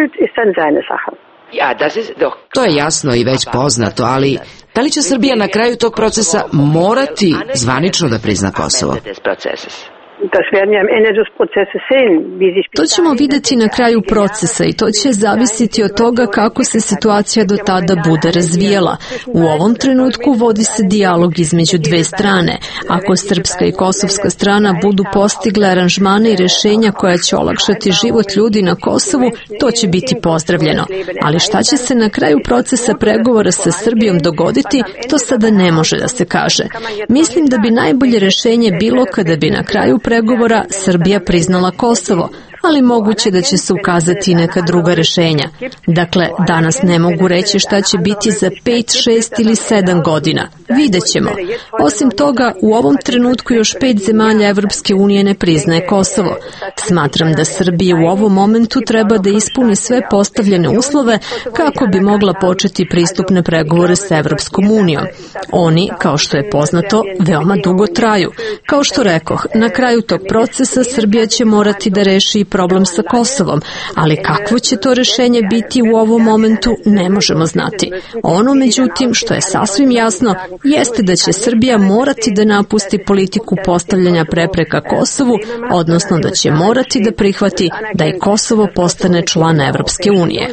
To je jasno i već poznato, ali da li će Srbija na kraju tog procesa morati zvanično da prizna Kosovo? To ćemo vidjeti na kraju procesa i to će zavisiti od toga kako se situacija do tada bude razvijela. U ovom trenutku vodi se dijalog između dve strane. Ako srpska i kosovska strana budu postigle aranžmane i rješenja koja će olakšati život ljudi na Kosovu, to će biti pozdravljeno. Ali šta će se na kraju procesa pregovora sa Srbijom dogoditi, to sada ne može da se kaže. Mislim da bi najbolje rješenje bilo kada bi na kraju pregovora Srbija priznala Kosovo, ali moguće da će se ukazati i neka druga rješenja. Dakle, danas ne mogu reći šta će biti za pet, šest ili sedam godina. Vidjet ćemo. Osim toga, u ovom trenutku još pet zemalja Evropske unije ne priznaje Kosovo. Smatram da Srbija u ovom momentu treba da ispuni sve postavljene uslove kako bi mogla početi pristupne pregovore sa Evropskom unijom. Oni, kao što je poznato, veoma dugo traju. Kao što rekoh, na kraju tog procesa Srbija će morati da reši problem sa Kosovom, ali kakvo će to rješenje biti u ovom momentu ne možemo znati. Ono, međutim, što je sasvim jasno, jeste da će Srbija morati da napusti politiku postavljanja prepreka Kosovu, odnosno da će morati da prihvati da i Kosovo postane član Evropske unije.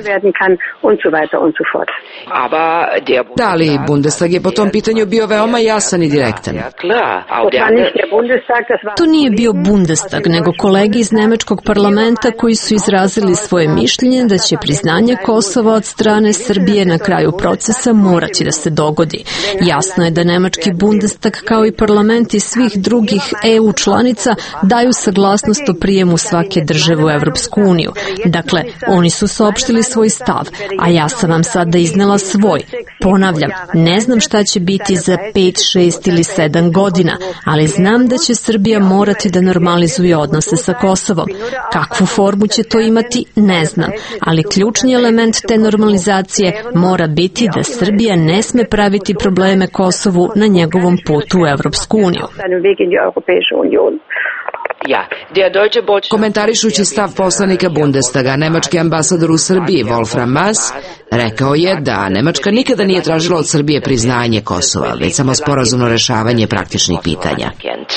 Da, ali Bundestag je po tom pitanju bio veoma jasan i direktan. To nije bio Bundestag, nego kolege iz nemačkog parlamenta koji su izrazili svoje mišljenje da će priznanje Kosova od strane Srbije na kraju procesa morati da se dogodi. Jasno je da nemački Bundestag kao i parlamenti svih drugih E U članica daju saglasnost o prijemu svake države u Evropsku uniju. Dakle, oni su saopštili svoj stav, a ja sam vam sada iznela svoj. Ponavljam, ne znam šta će biti za pet, šest ili sedam godina, ali znam da će Srbija morati da normalizuje odnose sa Kosovom. Kakvu formu će to imati, ne znam, ali ključni element te normalizacije mora biti da Srbija ne sme praviti probleme Kosovu na njegovom putu u Evropsku uniju. Komentarišući stav poslanika Bundestaga, nemački ambasador u Srbiji Wolfram Maas rekao je da Nemačka nikada nije tražila od Srbije priznanje Kosova, već samo sporazumno rešavanje praktičnih pitanja.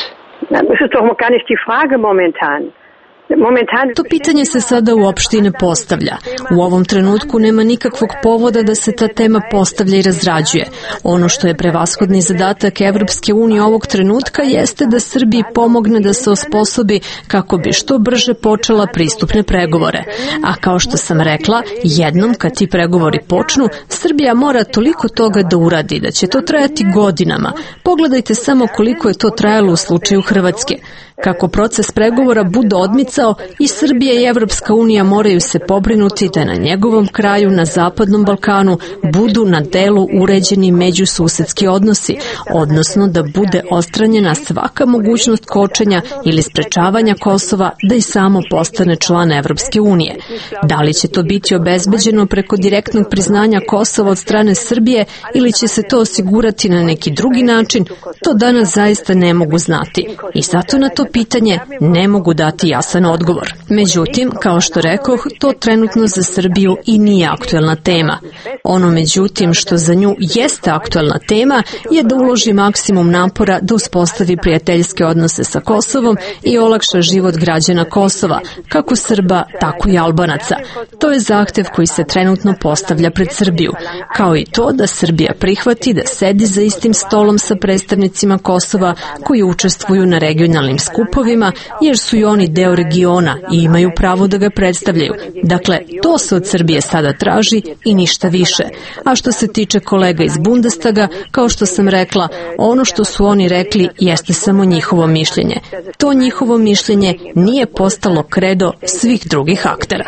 To pitanje se sada uopšte ne postavlja. U ovom trenutku nema nikakvog povoda da se ta tema postavlja i razrađuje. Ono što je prevashodni zadatak Evropske unije ovog trenutka jeste da Srbiji pomogne da se osposobi kako bi što brže počela pristupne pregovore. A kao što sam rekla, jednom kad ti pregovori počnu, Srbija mora toliko toga da uradi da će to trajati godinama. Pogledajte samo koliko je to trajalo u slučaju Hrvatske. Kako proces pregovora bude odmicao, i Srbija i Evropska unija moraju se pobrinuti da na njegovom kraju na Zapadnom Balkanu budu na delu uređeni međususedski odnosi, odnosno da bude odstranjena svaka mogućnost kočenja ili sprečavanja Kosova da i samo postane član Evropske unije. Da li će to biti obezbeđeno preko direktnog priznanja Kosova od strane Srbije ili će se to osigurati na neki drugi način, to danas zaista ne mogu znati. I zato na to pitanje ne mogu dati jasan odgovor. Međutim, kao što rekoh, to trenutno za Srbiju i nije aktuelna tema. Ono međutim što za nju jeste aktuelna tema je da uloži maksimum napora da uspostavi prijateljske odnose sa Kosovom i olakša život građana Kosova, kako Srba, tako i Albanaca. To je zahtev koji se trenutno postavlja pred Srbiju, kao i to da Srbija prihvati da sedi za istim stolom sa predstavnicima Kosova koji učestvuju na regionalnim skupovima, jer su i oni deo regiona i imaju pravo da ga predstavljaju. Dakle, to se od Srbije sada traži i ništa više. A što se tiče kolega iz Bundestaga, kao što sam rekla, ono što su oni rekli jeste samo njihovo mišljenje. To njihovo mišljenje nije postalo kredo svih drugih aktera.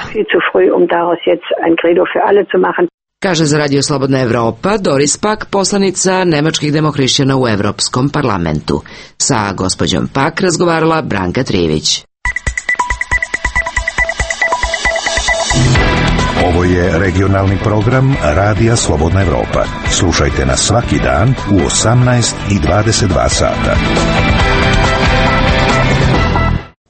Kaže za Radio Slobodna Evropa Doris Pak, poslanica nemačkih demohrišćana u Evropskom parlamentu. Sa gospođom Pak razgovarala Branka Trijević. Ovo je regionalni program Radija Slobodna Evropa. Slušajte nas svaki dan u osamnaest i dvadeset dva sata.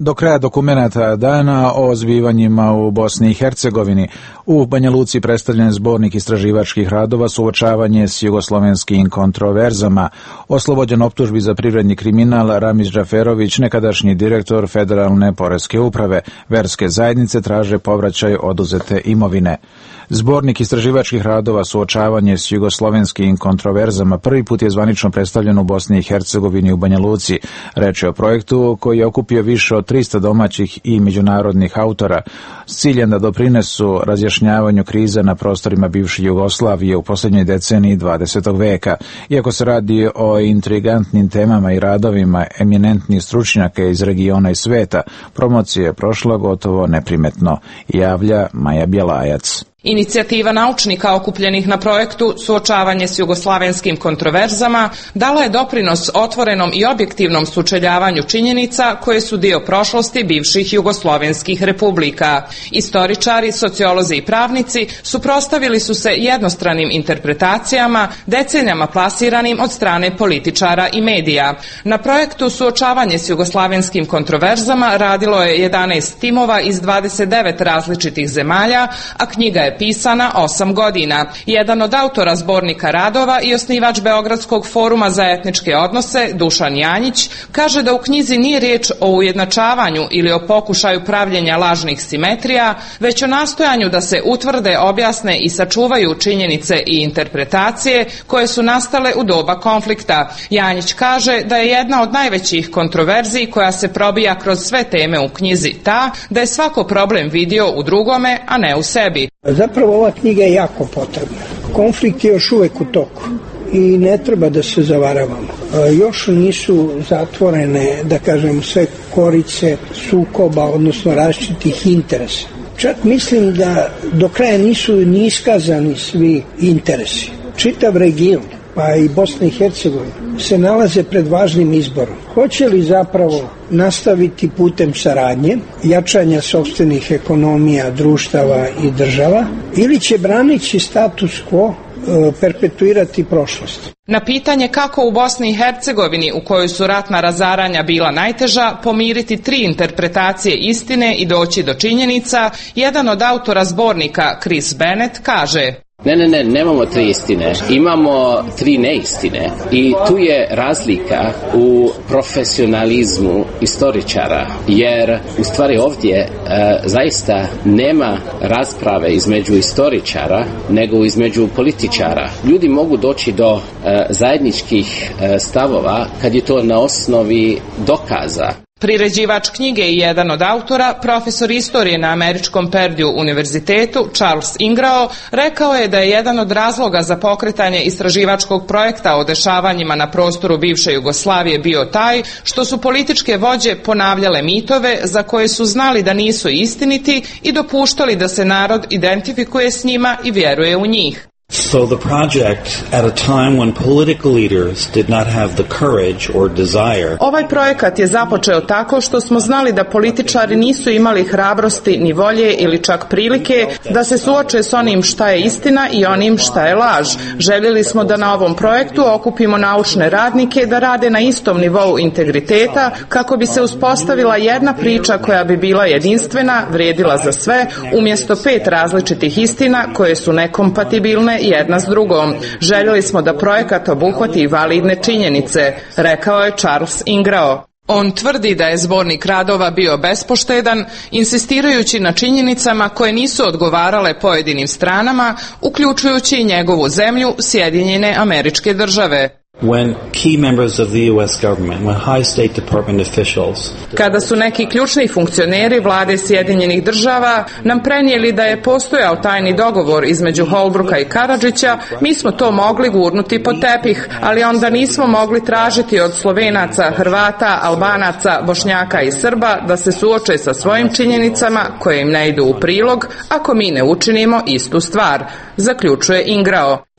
Do kraja dokumenata dana o zbivanjima u Bosni i Hercegovini u Banja Luci predstavljen zbornik istraživačkih radova Suočavanje s jugoslovenskim kontroverzama. Oslobođen optužbi za privredni kriminal Ramiz Džaferović, nekadašnji direktor Federalne poreske uprave, verske zajednice traže povraćaj oduzete imovine. Zbornik istraživačkih radova Suočavanje s jugoslovenskim kontroverzama prvi put je zvanično predstavljen u Bosni i Hercegovini u Banja Luci. Reč je o projektu koji je okupio više od trista domaćih i međunarodnih autora s ciljem da doprinesu razjašnjavanju krize na prostorima bivše Jugoslavije u posljednjoj deceniji dvadesetog veka. Iako se radi o intrigantnim temama i radovima eminentnih stručnjaka iz regiona i sveta, promocija je prošla gotovo neprimetno, javlja Maja Bjelajac. Inicijativa naučnika okupljenih na projektu Suočavanje s jugoslavenskim kontroverzama dala je doprinos otvorenom i objektivnom sučeljavanju činjenica koje su dio prošlosti bivših jugoslovenskih republika. Istoričari, sociolozi i pravnici suprotstavili su se jednostranim interpretacijama, decenijama plasiranim od strane političara i medija. Na projektu Suočavanje s jugoslavenskim kontroverzama radilo je jedanaest timova iz dvadeset devet različitih zemalja, a knjiga je pisana osam godina. Jedan od autora zbornika radova i osnivač Beogradskog foruma za etničke odnose, Dušan Janjić, kaže da u knjizi nije riječ o ujednačavanju ili o pokušaju pravljenja lažnih simetrija, već o nastojanju da se utvrde, objasne i sačuvaju činjenice i interpretacije koje su nastale u doba konflikta. Janjić kaže da je jedna od najvećih kontroverziji koja se probija kroz sve teme u knjizi ta da je svako problem vidio u drugome, a ne u sebi. Zapravo ova knjiga je jako potrebna. Konflikt je još uvek u toku i ne treba da se zavaravamo. Još nisu zatvorene, da kažem, sve korice sukoba, odnosno različitih interesa. Čak mislim da do kraja nisu ni iskazani svi interesi. Čitav region, pa i Bosna i Hercegovina, se nalaze pred važnim izborom. Hoće li zapravo nastaviti putem saradnje, jačanja sopstvenih ekonomija, društava i država, ili će branići status quo perpetuirati prošlost? Na pitanje kako u Bosni i Hercegovini, u kojoj su ratna razaranja bila najteža, pomiriti tri interpretacije istine i doći do činjenica, jedan od autora zbornika, Chris Bennett, kaže: Ne, ne, ne, nemamo tri istine, imamo tri neistine i tu je razlika u profesionalizmu istoričara, jer u stvari ovdje e, zaista nema rasprave između istoričara nego između političara. Ljudi mogu doći do e, zajedničkih e, stavova kad je to na osnovi dokaza. Priređivač knjige i jedan od autora, profesor istorije na Američkom Perdue univerzitetu, Charles Ingrao, rekao je da je jedan od razloga za pokretanje istraživačkog projekta o dešavanjima na prostoru bivše Jugoslavije bio taj što su političke vođe ponavljale mitove za koje su znali da nisu istiniti i dopuštali da se narod identifikuje s njima i vjeruje u njih. So the project, at a time when political leaders did not have the courage or desire. Ovaj projekat je započeo tako što smo znali da političari nisu imali hrabrosti ni volje ili čak prilike da se suoče s onim šta je istina i onim šta je laž. Željeli smo da na ovom projektu okupimo naučne radnike da rade na istom nivou integriteta kako bi se uspostavila jedna priča koja bi bila jedinstvena, vrijedila za sve, umjesto pet različitih istina koje su nekompatibilne jedna s drugom. Željeli smo da projekat obuhvati validne činjenice, rekao je Charles Ingrao. On tvrdi da je zbornik radova bio bespoštedan, insistirajući na činjenicama koje nisu odgovarale pojedinim stranama, uključujući i njegovu zemlju, Sjedinjene Američke Države. When key members of the U S government, when high State Department officials, kada su neki ključni funkcioneri vlade Sjedinjenih Država nam prenijeli da je postojao tajni dogovor između Holbrooka i Karadžića, mi smo to mogli gurnuti pod tepih, ali onda nismo mogli tražiti od Slovenaca, Hrvata, Albanaca, Bošnjaka i Srba da se suoče sa svojim činjenicama koje im ne idu u prilog ako mi ne učinimo istu stvar, zaključuje Ingrao.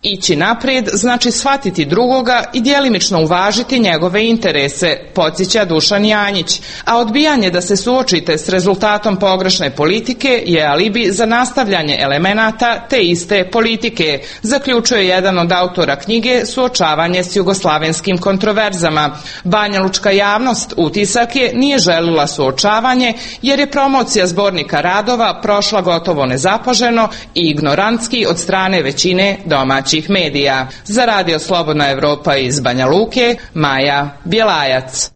Ići naprijed znači shvatiti drugoga i djelimično uvažiti njegove interese, podsjeća Dušan Janjić, a odbijanje da se suočite s rezultatom pogrešne politike je alibi za nastavljanje elemenata te iste politike, zaključuje jedan od autora knjige Suočavanje s jugoslavenskim kontroverzama. Banjalučka javnost, utisak je, nije želila suočavanje jer je promocija zbornika radova prošla gotovo nezapaženo i ignorantski od strane većine domaćih medija. Za Radio Slobodna Evropa iz Banja Luke, Maja Bjelajac.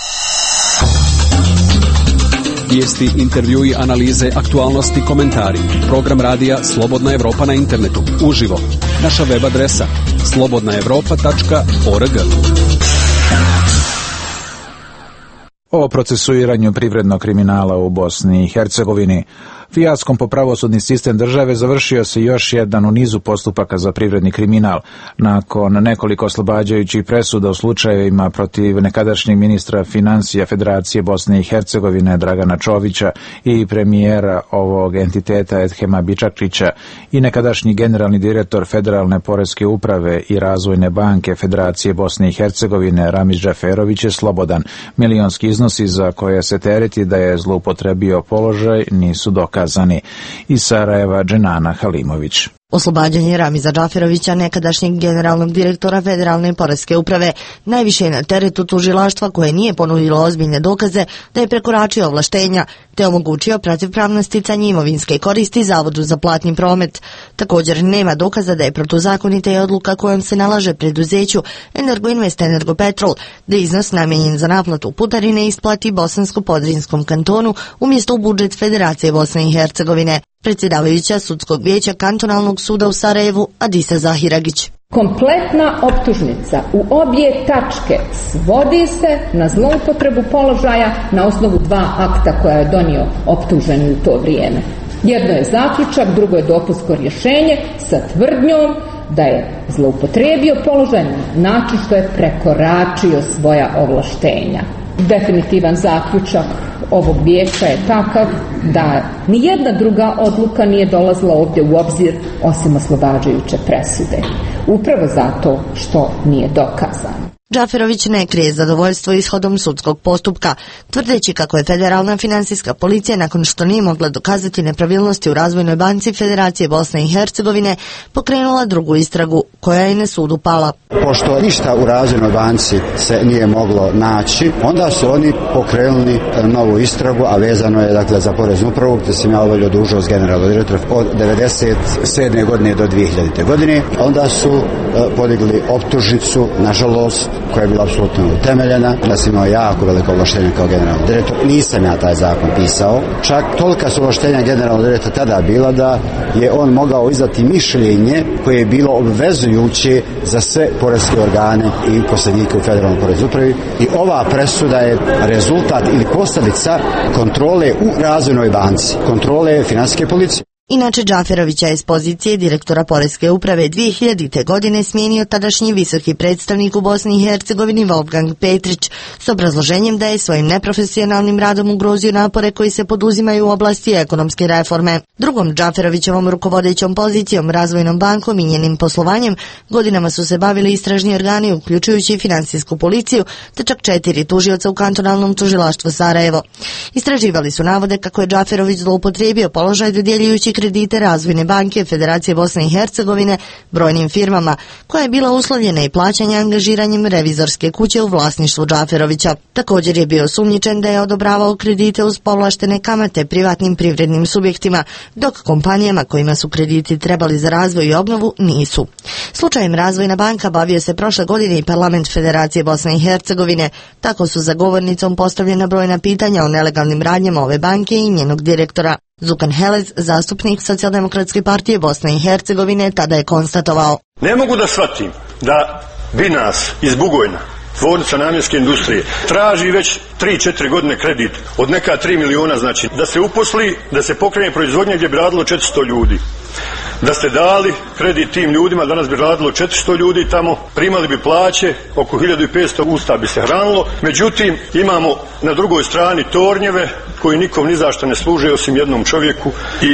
Vijesti, intervjui, analize, aktualnosti, komentari. Program radija Slobodna Evropa na internetu. Uživo. Naša web adresa slobodna evropa tačka org. O procesuiranju privrednog kriminala u Bosni i Hercegovini. Fijaskom po pravosudni sistem države završio se još jedan u nizu postupaka za privredni kriminal. Nakon nekoliko oslobađajućih presuda u slučajevima protiv nekadašnjeg ministra financija Federacije Bosne i Hercegovine Dragana Čovića i premijera ovog entiteta Edhema Bičakčića i nekadašnji generalni direktor Federalne poreske uprave i razvojne banke Federacije Bosne i Hercegovine Ramiz Džaferović je slobodan. Milionski iznosi za koje se tereti da je zloupotrebio položaj nisu dokazani. Iz Sarajeva Dženana Halimović. Oslobađanje Ramiza Džaferovića, nekadašnjeg generalnog direktora Federalne poreske uprave, najviše je na teretu tužilaštva koje nije ponudilo ozbiljne dokaze da je prekoračio ovlaštenja te omogućio protivpravno sticanje imovinske koristi Zavodu za platni promet. Također nema dokaza da je protuzakonita i odluka kojom se nalaže preduzeću Energoinvest Energopetrol da iznos namijenjen za naplatu putarine isplati Bosansko-Podrinskom kantonu umjesto u budžet Federacije Bosne i Hercegovine. Predsjedavajuća sudskog vijeća kantonalnog suda u Sarajevu Adisa Zahiragić. Kompletna optužnica u obje tačke svodi se na zloupotrebu položaja na osnovu dva akta koja je donio optuženi u to vrijeme. Jedno je zaključak, drugo je dopunsko rješenje sa tvrdnjom da je zloupotrebio položaj na način što je prekoračio svoja ovlaštenja. Definitivan zaključak ovog vijeća je takav da nijedna druga odluka nije dolazila ovdje u obzir osim oslobađajuće presude. Upravo zato što nije dokazano. Džaferović ne krije zadovoljstvo ishodom sudskog postupka, tvrdeći kako je Federalna finansijska policija, nakon što nije mogla dokazati nepravilnosti u Razvojnoj banci Federacije Bosne i Hercegovine, pokrenula drugu istragu, koja je na sudu pala. Pošto ništa u Razvojnoj banci se nije moglo naći, onda su oni pokrenuli novu istragu, a vezano je dakle za poreznu upravu, gdje sam ja obavljao dužnost generalnog direktora od devedeset sedme godine do dvije hiljadite godine. Onda su uh, podigli optužnicu, nažalost, koja je bila apsolutno utemeljena, da sam imao jako veliko ovlaštenje kao generalni direktor. Nisam ja taj zakon pisao. Čak tolika su ovlaštenja generalnog direktora tada bila da je on mogao izdati mišljenje koje je bilo obvezujuće za sve poreske organe i posrednike u Federalnoj poreznoj upravi. I ova presuda je rezultat ili posljedica kontrole u Razvojnoj banci, kontrole finansijske policije. Inače, Džaferovića je s pozicije direktora poreske uprave dvije hiljadite godine smijenio tadašnji visoki predstavnik u Bosni i Hercegovini Wolfgang Petrić s obrazloženjem da je svojim neprofesionalnim radom ugrozio napore koji se poduzimaju u oblasti ekonomske reforme. Drugom Džaferovićevom rukovodećom pozicijom, Razvojnom bankom i njenim poslovanjem godinama su se bavili istražni organi, uključujući i finansijsku policiju, te čak četiri tužioca u kantonalnom tužilaštvu Sarajevo. Istraživali su navode kako je Džaferović zloupotrijebio položaj dodjeljujući kredite Razvojne banke Federacije Bosne i Hercegovine brojnim firmama, koja je bila uslovljena i plaćanja angažiranjem revizorske kuće u vlasništvu Džaferovića. Također je bio sumnjičen da je odobravao kredite uz povlaštene kamate privatnim privrednim subjektima, dok kompanijama kojima su krediti trebali za razvoj i obnovu nisu. Slučajem Razvojna banka bavio se prošle godine i Parlament Federacije Bosne i Hercegovine. Tako su za govornicom postavljena brojna pitanja o nelegalnim radnjama ove banke i njenog direktora. Zukan Helez, zastupnik Socijaldemokratske partije Bosne i Hercegovine, tada je konstatovao: Ne mogu da shvatim da Binas iz Bugojna, tvornica namjenske industrije, traži već tri četiri godine kredit od neka tri miliona, znači da se uposli, da se pokrene proizvodnja gdje bi radilo četiristo ljudi. Da ste dali kredit tim ljudima, danas bi radilo četiristo ljudi tamo, primali bi plaće, oko hiljadu i petsto usta bi se hranilo. Međutim, imamo na drugoj strani tornjeve koji nikom ni zašto ne služe osim jednom čovjeku i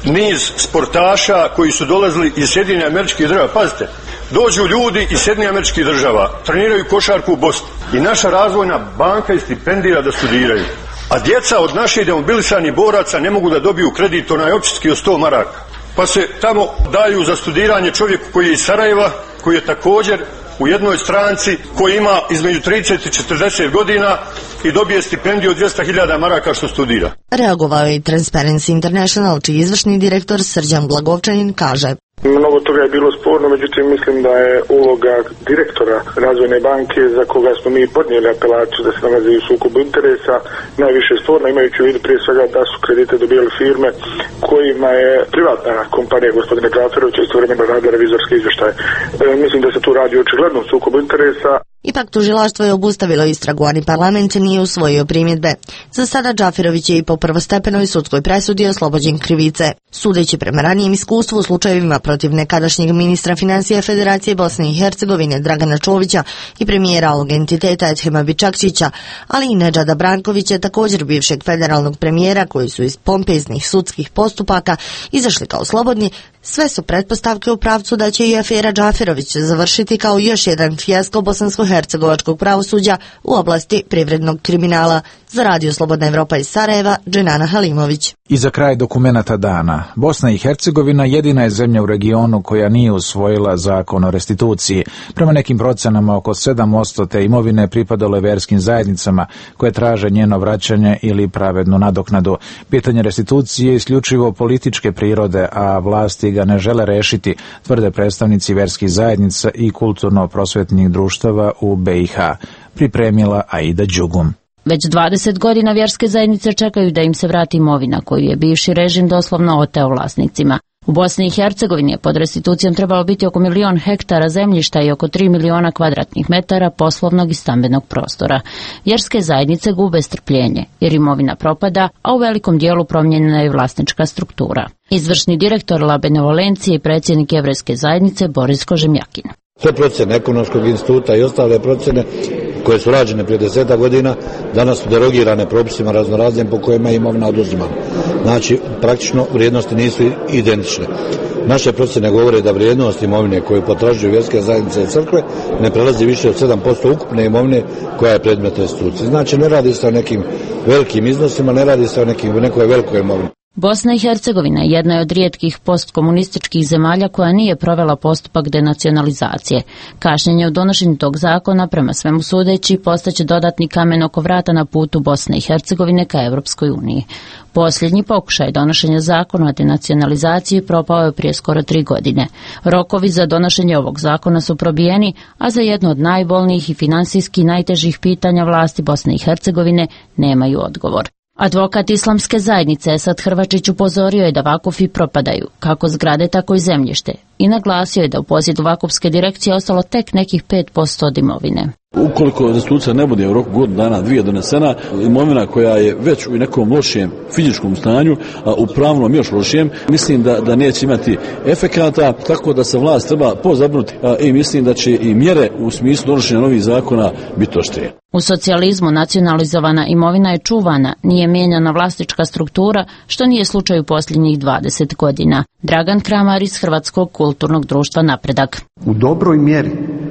niz sportaša koji su dolazili iz Sjedinjenih Američkih Država. Pazite, dođu ljudi iz Sjedinjenih Američkih Država, treniraju košarku u Bosni i naša razvojna banka i stipendira da studiraju. A djeca od naših demobilisanih boraca ne mogu da dobiju kredit, onaj općinski od sto maraka. Pa se tamo daju za studiranje čovjeku koji je iz Sarajeva, koji je također u jednoj stranci, koji ima između trideset i četrdeset godina i dobije stipendiju od dvjesto hiljada maraka što studira. Reagovao je i Transparency International, čiji izvršni direktor Srđan Blagovčanin kaže: Mnogo toga je bilo sporno, međutim mislim da je uloga direktora Razvojne banke, za koga smo mi podnijeli apelaciju da se nalazi u sukobu interesa, najviše sporna, imajući u vidu prije svega da su kredite dobijali firme kojima je privatna kompanija gospodina Džaferovića istovremeno radila revizorske izvještaje. E, mislim da se tu radi očigledno o sukobu interesa. Ipak tužilaštvo je obustavilo istragu, ani parlament nije usvojio primjedbe. Za sada Džaferović je i po prvostepenoj sudskoj presudi oslobođen krivice. Sudeći prema ranijem iskustvu u slučajevima protiv nekadašnjeg ministra financija Federacije Bosne i Hercegovine Dragana Čovića i premijera ovog entiteta Edhema Bičakčića, ali i Nedžada Brankovića, također bivšeg federalnog premijera, koji su iz pompeznih sudskih postupaka izašli kao slobodni, sve su pretpostavke u pravcu da će i afera Džaferović završiti kao još jedan fijasko bosansko-hercegovačkog pravosuđa u oblasti privrednog kriminala. Za Radio Slobodna Evropa iz Sarajeva, Dženana Halimović. I za kraj dokumenata dana. Bosna i Hercegovina jedina je zemlja u regionu koja nije usvojila zakon o restituciji. Prema nekim procenama oko sedam posto te imovine pripadalo je verskim zajednicama koje traže njeno vraćanje ili pravednu nadoknadu. Pitanje restitucije je isključivo političke prirode, a vlasti ga ne žele rešiti, tvrde predstavnici verskih zajednica i kulturno-prosvetnih društava u B i H. Pripremila Aida Đugum. Već dvadeset godina vjerske zajednice čekaju da im se vrati imovina koju je bivši režim doslovno oteo vlasnicima. U Bosni i Hercegovini je pod restitucijom trebalo biti oko milion hektara zemljišta i oko tri miliona kvadratnih metara poslovnog i stambenog prostora. Vjerske zajednice gube strpljenje jer imovina propada, a u velikom dijelu promijenjena je vlasnička struktura. Izvršni direktor La Benevolencije i predsjednik Jevrejske zajednice Boris Kožemjakin. Sve procjene Ekonomskog instituta i ostale procjene koje su rađene prije deseta godina danas su derogirane propisima raznoraznim po kojima je imovina oduzimana. Znači, praktično vrijednosti nisu identične. Naše procjene govore da vrijednost imovine koju potražuju vjerske zajednice i crkve ne prelazi više od sedam posto ukupne imovine koja je predmet restitucije. Znači, ne radi se o nekim velikim iznosima, ne radi se o nekim, nekoj velikoj imovini. Bosna i Hercegovina je jedna od rijetkih postkomunističkih zemalja koja nije provela postupak denacionalizacije. Kašnjenje u donošenju tog zakona, prema svemu sudeći, postaće dodatni kamen oko vrata na putu Bosne i Hercegovine ka Evropskoj uniji. Posljednji pokušaj donošenja zakona o denacionalizaciji propao je prije skoro tri godine. Rokovi za donošenje ovog zakona su probijeni, a za jedno od najbolnijih i finansijski najtežih pitanja vlasti Bosne i Hercegovine nemaju odgovor. Advokat islamske zajednice Esad Hrvačić upozorio je da vakufi propadaju, kako zgrade tako i zemljište, i naglasio je da u posjedu vakufske direkcije ostalo tek nekih pet posto od imovine. Ukoliko restitucija ne bude u roku godinu dana, dvije donesena, imovina koja je već u nekom lošijem fizičkom stanju, a u pravnom još lošijem, mislim da, da neće imati efekata, tako da se vlast treba pozabrinuti i mislim da će i mjere u smislu donošenja novih zakona biti oštrije. U socijalizmu nacionalizovana imovina je čuvana, nije mijenjana vlasnička struktura, što nije slučaj u posljednjih dvadeset godina. Dragan Kramar iz Hrvatskog kulturnog društva Napredak. U dobroj mjeri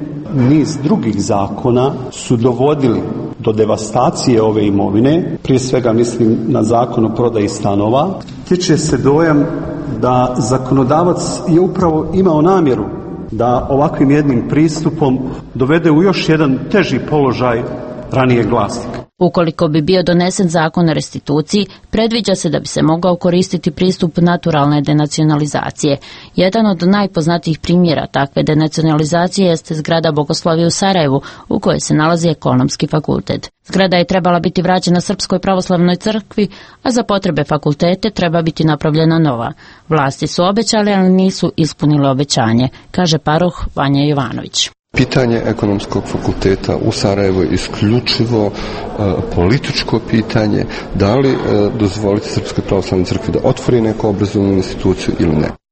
niz drugih zakona su dovodili do devastacije ove imovine, prije svega mislim na zakon o prodaji stanova. Tiče se dojam da zakonodavac je upravo imao namjeru da ovakvim jednim pristupom dovede u još jedan teži položaj ranijeg vlasnika. Ukoliko bi bio donesen zakon o restituciji, predviđa se da bi se mogao koristiti pristup naturalne denacionalizacije. Jedan od najpoznatijih primjera takve denacionalizacije jeste zgrada Bogoslovije u Sarajevu, u kojoj se nalazi ekonomski fakultet. Zgrada je trebala biti vraćena Srpskoj pravoslavnoj crkvi, a za potrebe fakultete treba biti napravljena nova. Vlasti su obećali, ali nisu ispunile obećanje, kaže paroh Vanja Jovanović. Pitanje ekonomskog fakulteta u Sarajevu je isključivo uh, političko pitanje, da li uh, dozvoliti Srpskoj pravoslavnoj crkvi da otvori neku obrazovnu instituciju ili ne.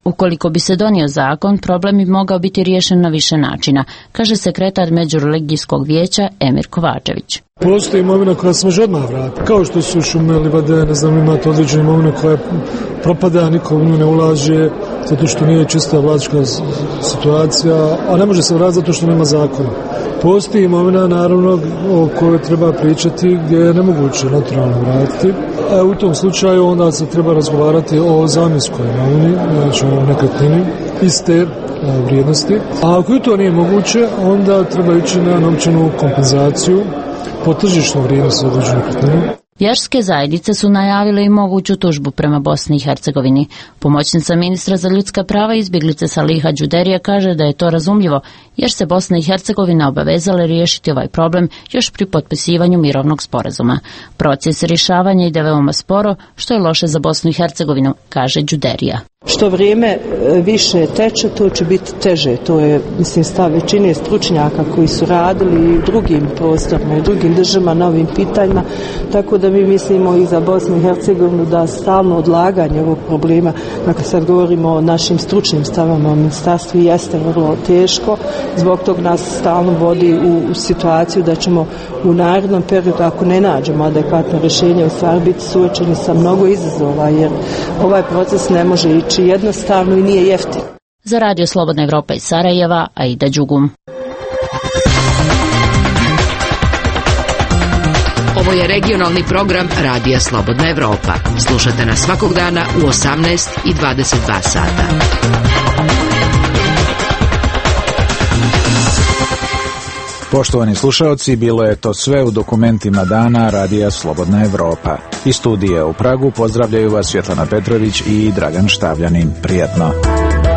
Ukoliko bi se donio zakon, problem bi mogao biti riješen na više načina, kaže sekretar Međureligijskog vijeća Emir Kovačević. Postoji imovina koja se može odmah vratiti, kao što su šume, livade, ne znam, imate određenu imovinu koja propada, niko u nju ne ulaže, zato što nije čista vlasnička situacija, a ne može se vratiti zato što nema zakona. Postoji imovina, naravno, o kojoj treba pričati gdje je nemoguće naturalno vratiti. A u tom slučaju onda se treba razgovarati o zamjenskoj imovini, znači o nekretnini iste vrijednosti. A ako to nije moguće, onda treba ići na novčanu kompenzaciju po tržišnu vrijednosti određenu nekretninu. Vjerske zajednice su najavile i moguću tužbu prema Bosni i Hercegovini. Pomoćnica ministra za ljudska prava i izbjeglice Saliha Đuderija kaže da je to razumljivo, jer se Bosna i Hercegovina obavezale riješiti ovaj problem još pri potpisivanju mirovnog sporazuma. Proces rješavanja ide veoma sporo, što je loše za Bosnu i Hercegovinu, kaže Đuderija. Što vrijeme više teče, to će biti teže. To je, mislim, stav većine stručnjaka koji su radili i u drugim prostorima i u drugim državama na ovim pitanjima. Tako da mi mislimo i za Bosnu i Hercegovinu da stalno odlaganje ovog problema, dakle sad govorimo o našim stručnim stavama o ministarstvu, jeste vrlo teško. Zbog tog nas stalno vodi u, u situaciju da ćemo u narednom periodu, ako ne nađemo adekvatno rješenje, u stvari biti suočeni sa mnogo izazova, jer ovaj proces ne može ići jednostavno i nije jeftin. Za Radio Slobodna Evropa iz Sarajeva, Aida Đugum. Ovo je regionalni program Radija Slobodna Evropa. Slušate nas svakog dana u osamnaest i dvadeset dva sata. Poštovani slušaoci, bilo je to sve u dokumentima dana Radija Slobodna Evropa. Iz studije u Pragu pozdravljaju vas Svjetlana Petrović i Dragan Štavljanin. Prijetno.